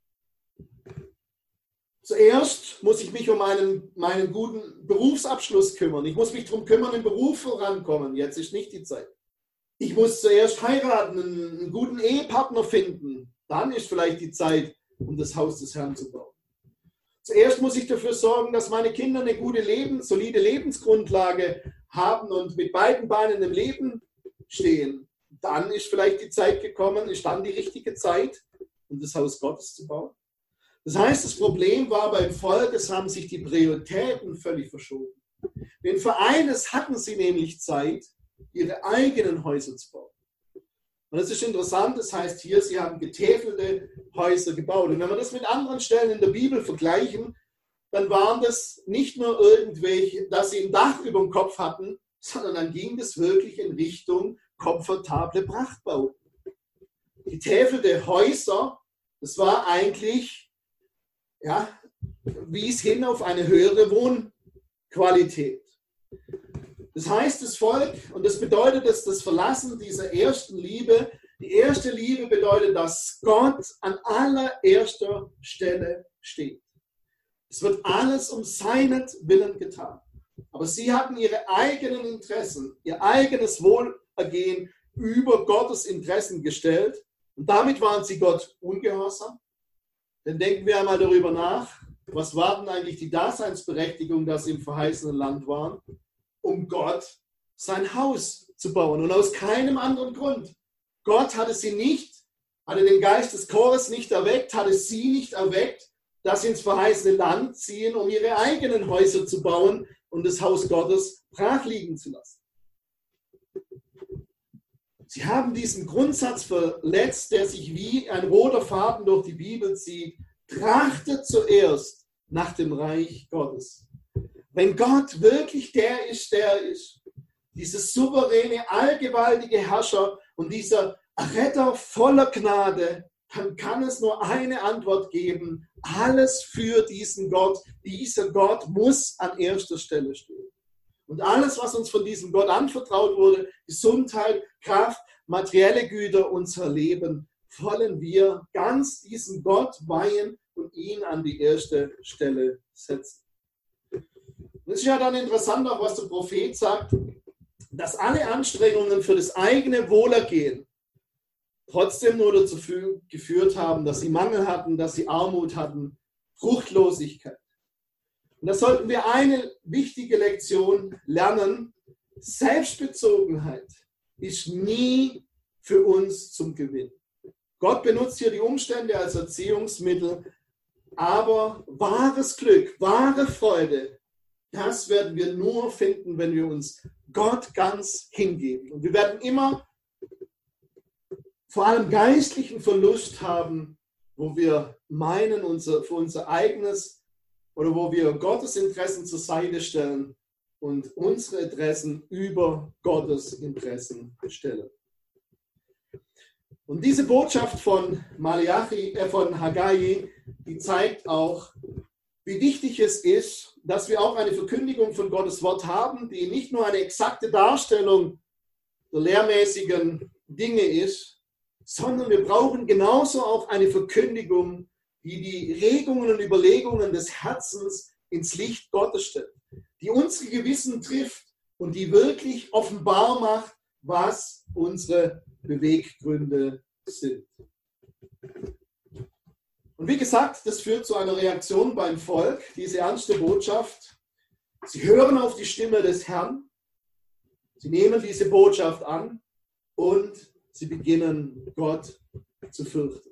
Zuerst muss ich mich um einen, meinen guten Berufsabschluss kümmern. Ich muss mich darum kümmern, im Beruf vorankommen. Jetzt ist nicht die Zeit. Ich muss zuerst heiraten, einen, einen guten Ehepartner finden. Dann ist vielleicht die Zeit, um das Haus des Herrn zu bauen. Zuerst muss ich dafür sorgen, dass meine Kinder eine gute Leben, solide Lebensgrundlage haben und mit beiden Beinen im Leben stehen. Dann ist vielleicht die Zeit gekommen, ist dann die richtige Zeit, um das Haus Gottes zu bauen. Das heißt, das Problem war beim Volk, es haben sich die Prioritäten völlig verschoben. Denn für eines hatten sie nämlich Zeit, ihre eigenen Häuser zu bauen. Und das ist interessant, das heißt hier, sie haben getäfelte Häuser gebaut. Und wenn wir das mit anderen Stellen in der Bibel vergleichen, dann waren das nicht nur irgendwelche, dass sie ein Dach über dem Kopf hatten, sondern dann ging das wirklich in Richtung komfortable Prachtbauten. Getäfelte Häuser, das war eigentlich, ja, wies hin auf eine höhere Wohnqualität. Das heißt, das Volk, und das bedeutet, dass das Verlassen dieser ersten Liebe, die erste Liebe bedeutet, dass Gott an allererster Stelle steht. Es wird alles um seinetwillen getan. Aber sie hatten ihre eigenen Interessen, ihr eigenes Wohlergehen über Gottes Interessen gestellt. Und damit waren sie Gott ungehorsam. Denn denken wir einmal darüber nach, was war denn eigentlich die Daseinsberechtigung, dass sie im verheißenen Land waren? Um Gott sein Haus zu bauen und aus keinem anderen Grund. Gott hatte sie nicht, hatte den Geist des Chores nicht erweckt, hatte sie nicht erweckt, dass sie ins verheißene Land ziehen, um ihre eigenen Häuser zu bauen und das Haus Gottes brach liegen zu lassen. Sie haben diesen Grundsatz verletzt, der sich wie ein roter Faden durch die Bibel zieht. Trachtet zuerst nach dem Reich Gottes. Wenn Gott wirklich der ist, der er ist, dieser souveräne, allgewaltige Herrscher und dieser Retter voller Gnade, dann kann es nur eine Antwort geben. Alles für diesen Gott. Dieser Gott muss an erster Stelle stehen. Und alles, was uns von diesem Gott anvertraut wurde, Gesundheit, Kraft, materielle Güter, unser Leben, wollen wir ganz diesen Gott weihen und ihn an die erste Stelle setzen. Das ist ja dann interessant, auch was der Prophet sagt, dass alle Anstrengungen für das eigene Wohlergehen trotzdem nur dazu geführt haben, dass sie Mangel hatten, dass sie Armut hatten, Fruchtlosigkeit. Und da sollten wir eine wichtige Lektion lernen. Selbstbezogenheit ist nie für uns zum Gewinn. Gott benutzt hier die Umstände als Erziehungsmittel, aber wahres Glück, wahre Freude, das werden wir nur finden, wenn wir uns Gott ganz hingeben. Und wir werden immer vor allem geistlichen Verlust haben, wo wir meinen, unser, für unser eigenes oder wo wir Gottes Interessen zur Seite stellen und unsere Interessen über Gottes Interessen stellen. Und diese Botschaft von Malachi, äh, von Haggai, die zeigt auch, wie wichtig es ist, dass wir auch eine Verkündigung von Gottes Wort haben, die nicht nur eine exakte Darstellung der lehrmäßigen Dinge ist, sondern wir brauchen genauso auch eine Verkündigung, die die Regungen und Überlegungen des Herzens ins Licht Gottes stellt, die unsere Gewissen trifft und die wirklich offenbar macht, was unsere Beweggründe sind. Und wie gesagt, das führt zu einer Reaktion beim Volk, diese ernste Botschaft. Sie hören auf die Stimme des Herrn, sie nehmen diese Botschaft an und sie beginnen, Gott zu fürchten.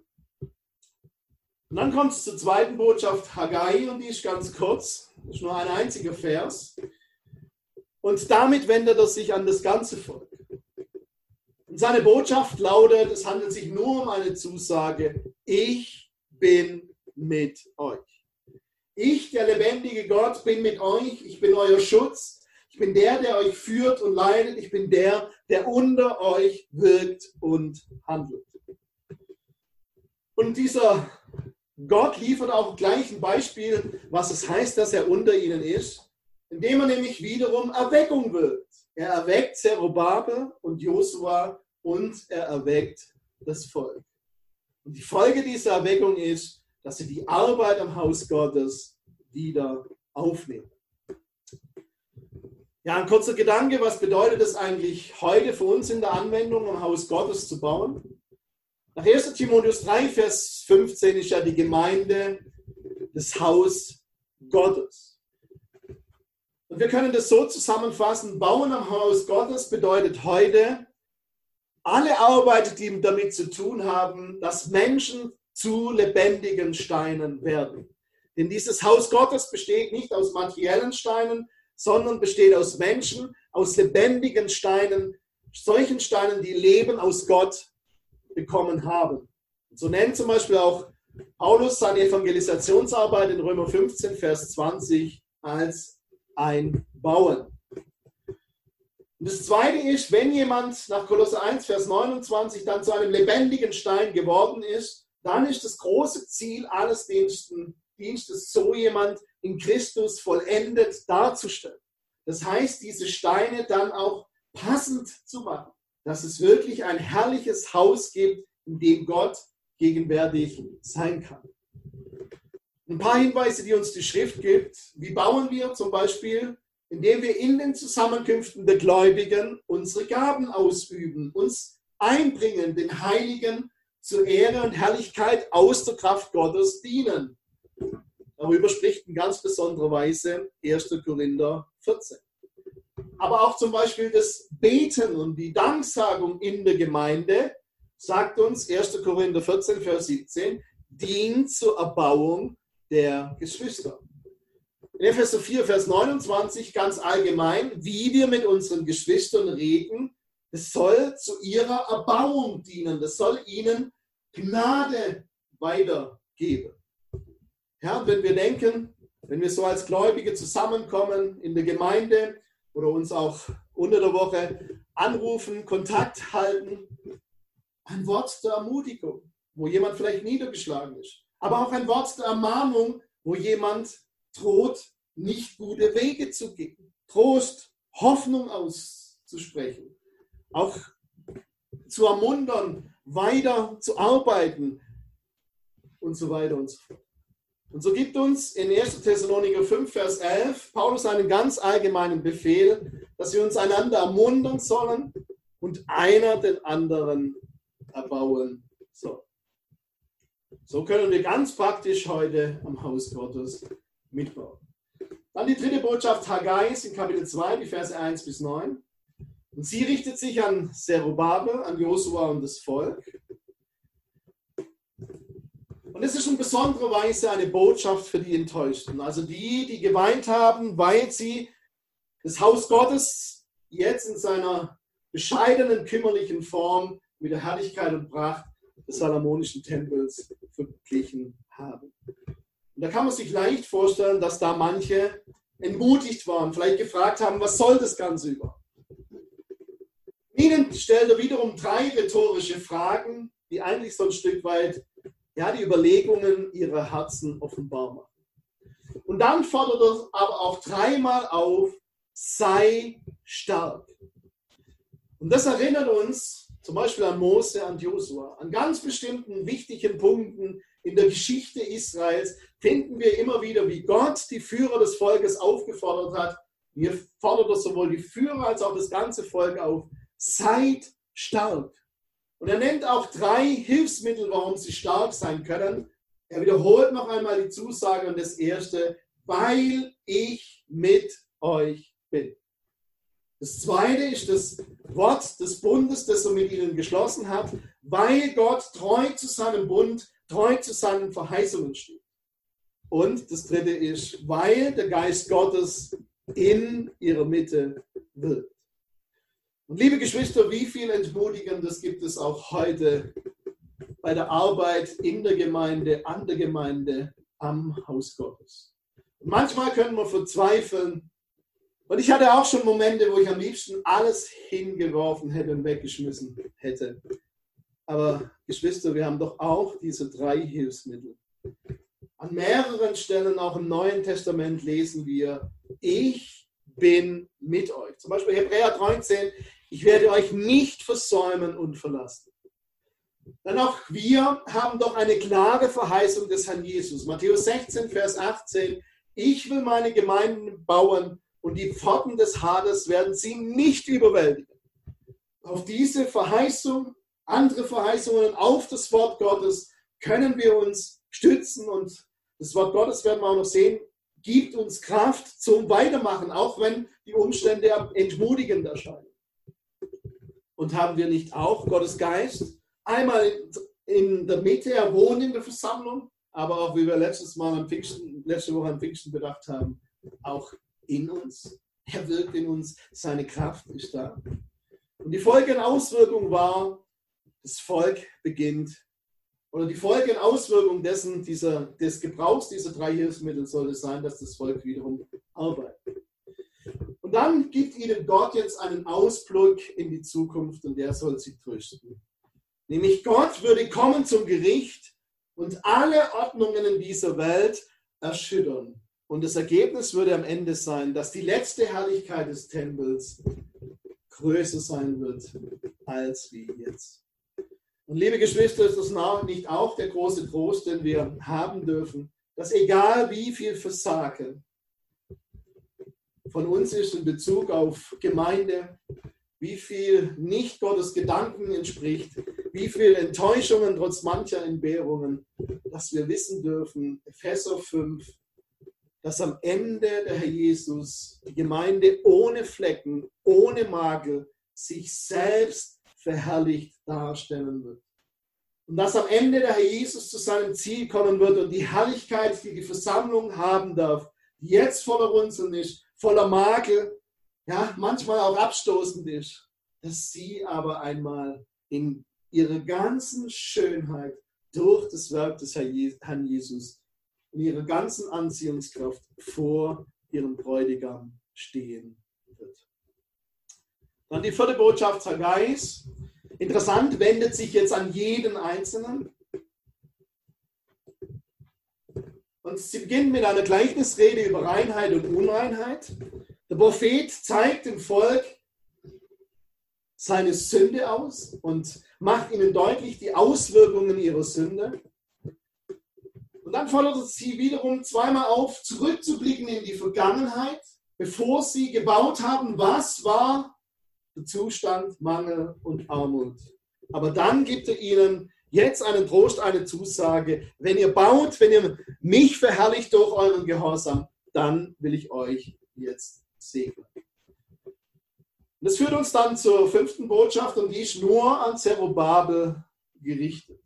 Und dann kommt es zur zweiten Botschaft Haggai und die ist ganz kurz, das ist nur ein einziger Vers. Und damit wendet er sich an das ganze Volk. Und seine Botschaft lautet, es handelt sich nur um eine Zusage, ich bin mit euch. Ich, der lebendige Gott, bin mit euch, ich bin euer Schutz, ich bin der, der euch führt und leitet, ich bin der, der unter euch wirkt und handelt. Und dieser Gott liefert auch gleich ein Beispiel, was es heißt, dass er unter ihnen ist, indem er nämlich wiederum Erweckung wirkt. Er erweckt Zerubabel und Josua und er erweckt das Volk. Und die Folge dieser Erweckung ist, dass sie die Arbeit am Haus Gottes wieder aufnehmen. Ja, ein kurzer Gedanke, was bedeutet es eigentlich heute für uns in der Anwendung, am Haus Gottes zu bauen? Nach erster Timotheus drei, Vers fünfzehn ist ja die Gemeinde das Haus Gottes. Und wir können das so zusammenfassen, Bauen am Haus Gottes bedeutet heute, alle Arbeit, die damit zu tun haben, dass Menschen zu lebendigen Steinen werden. Denn dieses Haus Gottes besteht nicht aus materiellen Steinen, sondern besteht aus Menschen, aus lebendigen Steinen, solchen Steinen, die Leben aus Gott bekommen haben. Und so nennt zum Beispiel auch Paulus seine Evangelisationsarbeit in Römer fünfzehn, Vers zwanzig als ein Bauen. Und das Zweite ist, wenn jemand nach Kolosser eins, Vers neunundzwanzig dann zu einem lebendigen Stein geworden ist, dann ist das große Ziel alles Dienstes, so jemand in Christus vollendet darzustellen. Das heißt, diese Steine dann auch passend zu machen, dass es wirklich ein herrliches Haus gibt, in dem Gott gegenwärtig sein kann. Ein paar Hinweise, die uns die Schrift gibt. Wie bauen wir zum Beispiel? Indem wir in den Zusammenkünften der Gläubigen unsere Gaben ausüben, uns einbringen, den Heiligen zur Ehre und Herrlichkeit aus der Kraft Gottes dienen. Darüber spricht in ganz besonderer Weise erster Korinther vierzehn. Aber auch zum Beispiel das Beten und die Danksagung in der Gemeinde, sagt uns erster Korinther vierzehn, Vers siebzehn, dient zur Erbauung der Geschwister. In Epheser vier, Vers neunundzwanzig ganz allgemein, wie wir mit unseren Geschwistern reden, es soll zu ihrer Erbauung dienen, das soll ihnen Gnade weitergeben. Ja, und wenn wir denken, wenn wir so als Gläubige zusammenkommen in der Gemeinde oder uns auch unter der Woche anrufen, Kontakt halten, ein Wort der Ermutigung, wo jemand vielleicht niedergeschlagen ist, aber auch ein Wort der Ermahnung, wo jemand droht, nicht gute Wege zu gehen, Trost, Hoffnung auszusprechen, auch zu ermuntern, weiter zu arbeiten und so weiter und so fort. Und so gibt uns in erster Thessaloniker fünf, Vers elf Paulus einen ganz allgemeinen Befehl, dass wir uns einander ermuntern sollen und einer den anderen erbauen soll. So können wir ganz praktisch heute am Haus Gottes mitbauen. Dann die dritte Botschaft Haggai in Kapitel zwei, die Verse eins bis neun. Und sie richtet sich an Zerubabel, an Josua und das Volk. Und es ist in besonderer Weise eine Botschaft für die Enttäuschten, also die, die geweint haben, weil sie das Haus Gottes jetzt in seiner bescheidenen, kümmerlichen Form mit der Herrlichkeit und Pracht des Salomonischen Tempels verglichen haben. Und da kann man sich leicht vorstellen, dass da manche entmutigt waren, vielleicht gefragt haben, was soll das Ganze überhaupt? Ihnen stellt er wiederum drei rhetorische Fragen, die eigentlich so ein Stück weit ja, die Überlegungen ihrer Herzen offenbar machen. Und dann fordert er aber auch dreimal auf, sei stark. Und das erinnert uns zum Beispiel an Mose, an Josua, an ganz bestimmten wichtigen Punkten in der Geschichte Israels finden wir immer wieder, wie Gott die Führer des Volkes aufgefordert hat. Hier fordert er sowohl die Führer als auch das ganze Volk auf, seid stark. Und er nennt auch drei Hilfsmittel, warum sie stark sein können. Er wiederholt noch einmal die Zusage und das erste, weil ich mit euch bin. Das zweite ist das Wort des Bundes, das er mit ihnen geschlossen hat, weil Gott treu zu seinem Bund, treu zu seinen Verheißungen steht. Und das dritte ist, weil der Geist Gottes in ihrer Mitte wirkt. Und liebe Geschwister, wie viel Entmutigendes gibt es auch heute bei der Arbeit in der Gemeinde, an der Gemeinde, am Haus Gottes. Und manchmal können wir verzweifeln. Und ich hatte auch schon Momente, wo ich am liebsten alles hingeworfen hätte und weggeschmissen hätte. Aber Geschwister, wir haben doch auch diese drei Hilfsmittel. An mehreren Stellen, auch im Neuen Testament, lesen wir, ich bin mit euch. Zum Beispiel Hebräer dreizehn, ich werde euch nicht versäumen und verlassen. Dann auch wir haben doch eine klare Verheißung des Herrn Jesus. Matthäus sechzehn, Vers achtzehn, ich will meine Gemeinden bauen und die Pforten des Hades werden sie nicht überwältigen. Auf diese Verheißung, andere Verheißungen, auf das Wort Gottes können wir uns stützen und das Wort Gottes werden wir auch noch sehen, gibt uns Kraft zum Weitermachen, auch wenn die Umstände entmutigend erscheinen. Und haben wir nicht auch Gottes Geist einmal in der Mitte, er wohnt in der Versammlung, aber auch, wie wir letztes Mal am Pfingsten, letzte Woche am Pfingsten bedacht haben, auch in uns. Er wirkt in uns, seine Kraft ist da. Und die Folge und Auswirkung war, das Volk beginnt, oder die Folge und Auswirkung dessen, dieser, des Gebrauchs dieser drei Hilfsmittel sollte sein, dass das Volk wiederum arbeitet. Und dann gibt ihnen Gott jetzt einen Ausblick in die Zukunft und der soll sie trösten. Nämlich Gott würde kommen zum Gericht und alle Ordnungen in dieser Welt erschüttern. Und das Ergebnis würde am Ende sein, dass die letzte Herrlichkeit des Tempels größer sein wird als wie jetzt. Und liebe Geschwister, ist das nicht auch der große Trost, den wir haben dürfen, dass egal wie viel Versagen von uns ist in Bezug auf Gemeinde, wie viel nicht Gottes Gedanken entspricht, wie viel Enttäuschungen trotz mancher Entbehrungen, dass wir wissen dürfen, Epheser fünf, dass am Ende der Herr Jesus die Gemeinde ohne Flecken, ohne Makel sich selbst verherrlicht darstellen wird. Und dass am Ende der Herr Jesus zu seinem Ziel kommen wird und die Herrlichkeit, die die Versammlung haben darf, die jetzt voller Runzeln ist, voller Makel, ja, manchmal auch abstoßend ist, dass sie aber einmal in ihrer ganzen Schönheit durch das Werk des Herrn Jesus in ihrer ganzen Anziehungskraft vor ihrem Bräutigam stehen wird. Dann die vierte Botschaft Haggais. Interessant, wendet sich jetzt an jeden Einzelnen. Und sie beginnt mit einer Gleichnisrede über Reinheit und Unreinheit. Der Prophet zeigt dem Volk seine Sünde aus und macht ihnen deutlich die Auswirkungen ihrer Sünde. Und dann fordert sie wiederum zweimal auf, zurückzublicken in die Vergangenheit, bevor sie gebaut haben, was war der Zustand, Mangel und Armut. Aber dann gibt er ihnen jetzt einen Trost, eine Zusage, wenn ihr baut, wenn ihr mich verherrlicht durch euren Gehorsam, dann will ich euch jetzt segnen. Und das führt uns dann zur fünften Botschaft und die ist nur an Zerubabel gerichtet.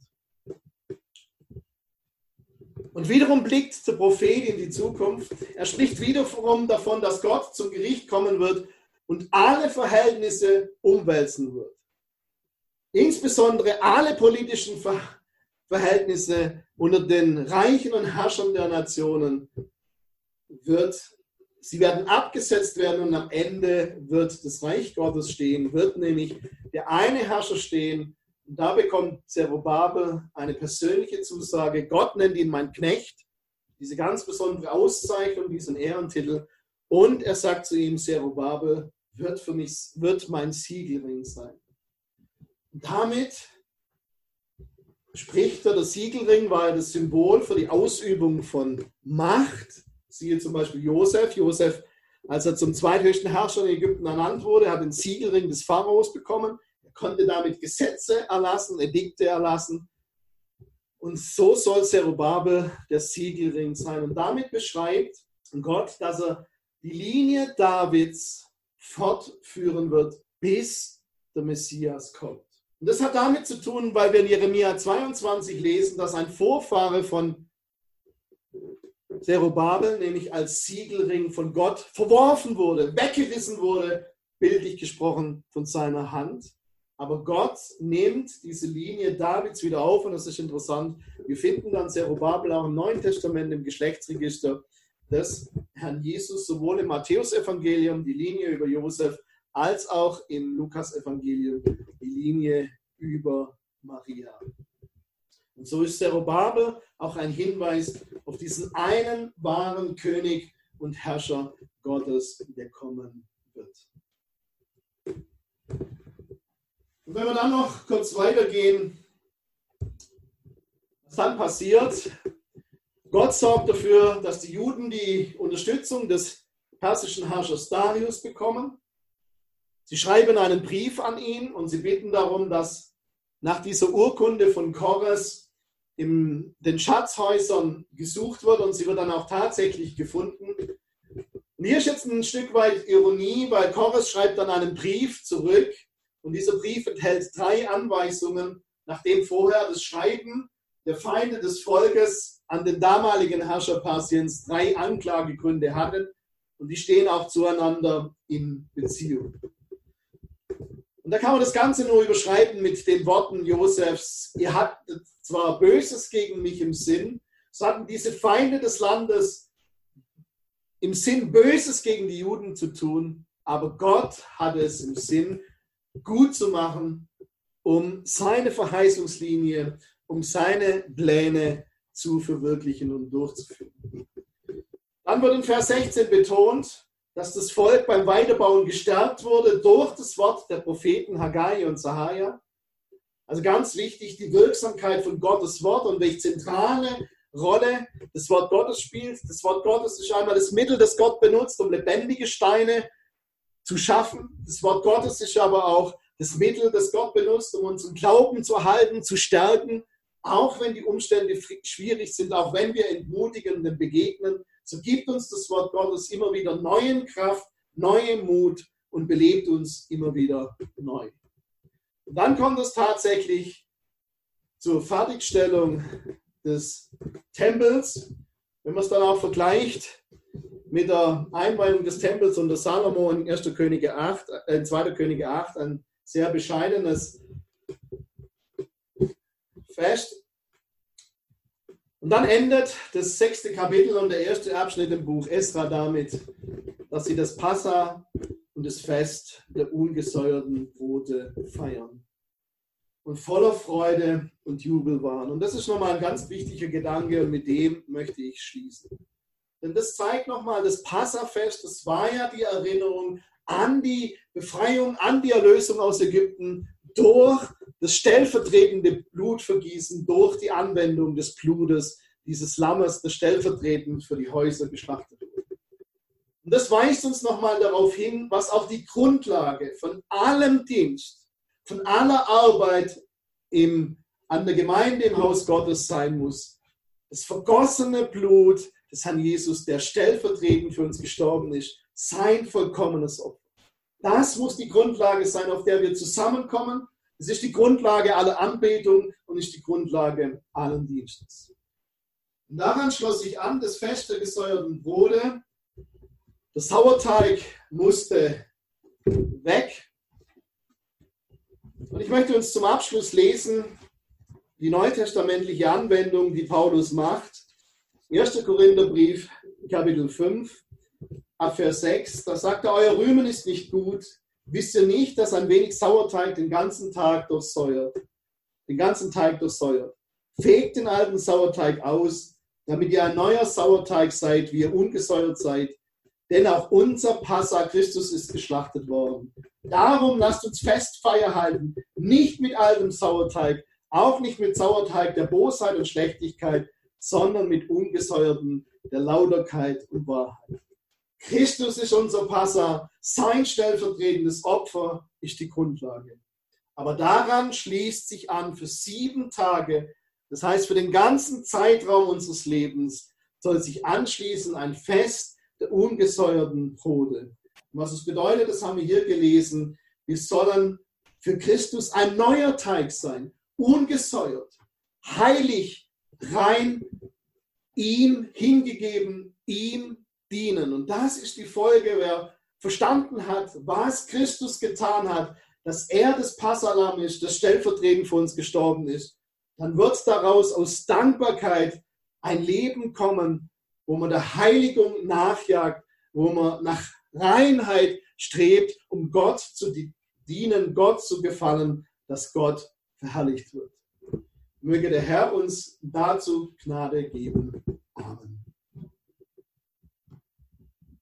Und wiederum blickt der Prophet in die Zukunft. Er spricht wiederum davon, dass Gott zum Gericht kommen wird und alle Verhältnisse umwälzen wird. Insbesondere alle politischen Ver- Verhältnisse unter den Reichen und Herrschern der Nationen wird, sie werden abgesetzt werden und am Ende wird das Reich Gottes stehen, wird nämlich der eine Herrscher stehen. Und da bekommt Zerubabel eine persönliche Zusage. Gott nennt ihn mein Knecht, diese ganz besondere Auszeichnung, diesen Ehrentitel. Und er sagt zu ihm, Zerubabel wird für mich, wird mein Siegelring sein. Und damit spricht er, der Siegelring war ja das Symbol für die Ausübung von Macht. Siehe zum Beispiel Josef. Josef, als er zum zweithöchsten Herrscher in Ägypten ernannt wurde, hat den Siegelring des Pharaos bekommen. Er konnte damit Gesetze erlassen, Edikte erlassen. Und so soll Zerubabel der Siegelring sein. Und damit beschreibt Gott, dass er die Linie Davids fortführen wird, bis der Messias kommt. Und das hat damit zu tun, weil wir in Jeremia zweiundzwanzig lesen, dass ein Vorfahre von Zerubabel, nämlich als Siegelring von Gott, verworfen wurde, weggerissen wurde, bildlich gesprochen, von seiner Hand. Aber Gott nimmt diese Linie Davids wieder auf und das ist interessant. Wir finden dann Zerubabel auch im Neuen Testament im Geschlechtsregister des Herrn Jesus, sowohl im Matthäusevangelium die Linie über Josef, als auch im Lukas-Evangelium die Linie über Maria. Und so ist Zerubabel auch ein Hinweis auf diesen einen wahren König und Herrscher Gottes, der kommen wird. Und wenn wir dann noch kurz weitergehen, was dann passiert, Gott sorgt dafür, dass die Juden die Unterstützung des persischen Herrschers Darius bekommen. Sie schreiben einen Brief an ihn und sie bitten darum, dass nach dieser Urkunde von Kores in den Schatzhäusern gesucht wird und sie wird dann auch tatsächlich gefunden. Und hier ist jetzt ein Stück weit Ironie, weil Kores schreibt dann einen Brief zurück und dieser Brief enthält drei Anweisungen, nachdem vorher das Schreiben der Feinde des Volkes an den damaligen Herrscher Persiens drei Anklagegründe hatten und die stehen auch zueinander in Beziehung. Und da kann man das Ganze nur überschreiben mit den Worten Josefs: Ihr habt zwar Böses gegen mich im Sinn, so hatten diese Feinde des Landes im Sinn, Böses gegen die Juden zu tun, aber Gott hatte es im Sinn, gut zu machen, um seine Verheißungslinie, um seine Pläne zu verwirklichen und durchzuführen. Dann wird in Vers sechzehn betont, dass das Volk beim Weiterbauen gestärkt wurde durch das Wort der Propheten Haggai und Sahaja. Also ganz wichtig, die Wirksamkeit von Gottes Wort und welche zentrale Rolle das Wort Gottes spielt. Das Wort Gottes ist einmal das Mittel, das Gott benutzt, um lebendige Steine zu schaffen. Das Wort Gottes ist aber auch das Mittel, das Gott benutzt, um unseren Glauben zu erhalten, zu stärken, auch wenn die Umstände schwierig sind, auch wenn wir Entmutigenden begegnen, So gibt uns das Wort Gottes immer wieder neuen Kraft, neuen Mut und belebt uns immer wieder neu. Und dann kommt es tatsächlich zur Fertigstellung des Tempels. Wenn man es dann auch vergleicht mit der Einweihung des Tempels unter Salomo in erster Könige acht, äh, zweiter Könige acht, ein sehr bescheidenes Fest. Und dann endet das sechste Kapitel und der erste Abschnitt im Buch Esra damit, dass sie das Passa und das Fest der ungesäuerten Brote feiern und voller Freude und Jubel waren. Und das ist nochmal ein ganz wichtiger Gedanke und mit dem möchte ich schließen. Denn das zeigt nochmal, das Passafest, das war ja die Erinnerung an die Befreiung, an die Erlösung aus Ägypten durch das stellvertretende Blutvergießen, durch die Anwendung des Blutes dieses Lammes, das stellvertretend für die Häuser geschlachtet wurde. Und das weist uns nochmal darauf hin, was auch die Grundlage von allem Dienst, von aller Arbeit im, an der Gemeinde im Haus Gottes sein muss. Das vergossene Blut des Herrn Jesus, der stellvertretend für uns gestorben ist, sein vollkommenes Opfer. Das muss die Grundlage sein, auf der wir zusammenkommen. Es ist die Grundlage aller Anbetung und ist die Grundlage allen Dienstes. Und daran schloss sich an das Fest der gesäuerten Brote. Der Sauerteig musste weg. Und ich möchte uns zum Abschluss lesen, die neutestamentliche Anwendung, die Paulus macht. erster Korintherbrief, Kapitel fünf, ab Vers sechs. Da sagt er, euer Rühmen ist nicht gut. Wisst ihr nicht, dass ein wenig Sauerteig den ganzen Tag durchsäuert? Den ganzen Teig durchsäuert. Fegt den alten Sauerteig aus, damit ihr ein neuer Sauerteig seid, wie ihr ungesäuert seid. Denn auch unser Passa Christus ist geschlachtet worden. Darum lasst uns Festfeier halten, nicht mit altem Sauerteig, auch nicht mit Sauerteig der Bosheit und Schlechtigkeit, sondern mit ungesäuerten der Lauterkeit und Wahrheit. Christus ist unser Passa, sein stellvertretendes Opfer ist die Grundlage. Aber daran schließt sich an für sieben Tage, das heißt für den ganzen Zeitraum unseres Lebens, soll sich anschließen ein Fest der ungesäuerten Brote. Und was es bedeutet, das haben wir hier gelesen, wir sollen für Christus ein neuer Teig sein, ungesäuert, heilig, rein, ihm hingegeben, ihm dienen. Und das ist die Folge, wer verstanden hat, was Christus getan hat, dass er das Passalam ist, das stellvertretend für uns gestorben ist, dann wird daraus aus Dankbarkeit ein Leben kommen, wo man der Heiligung nachjagt, wo man nach Reinheit strebt, um Gott zu dienen, Gott zu gefallen, dass Gott verherrlicht wird. Möge der Herr uns dazu Gnade geben.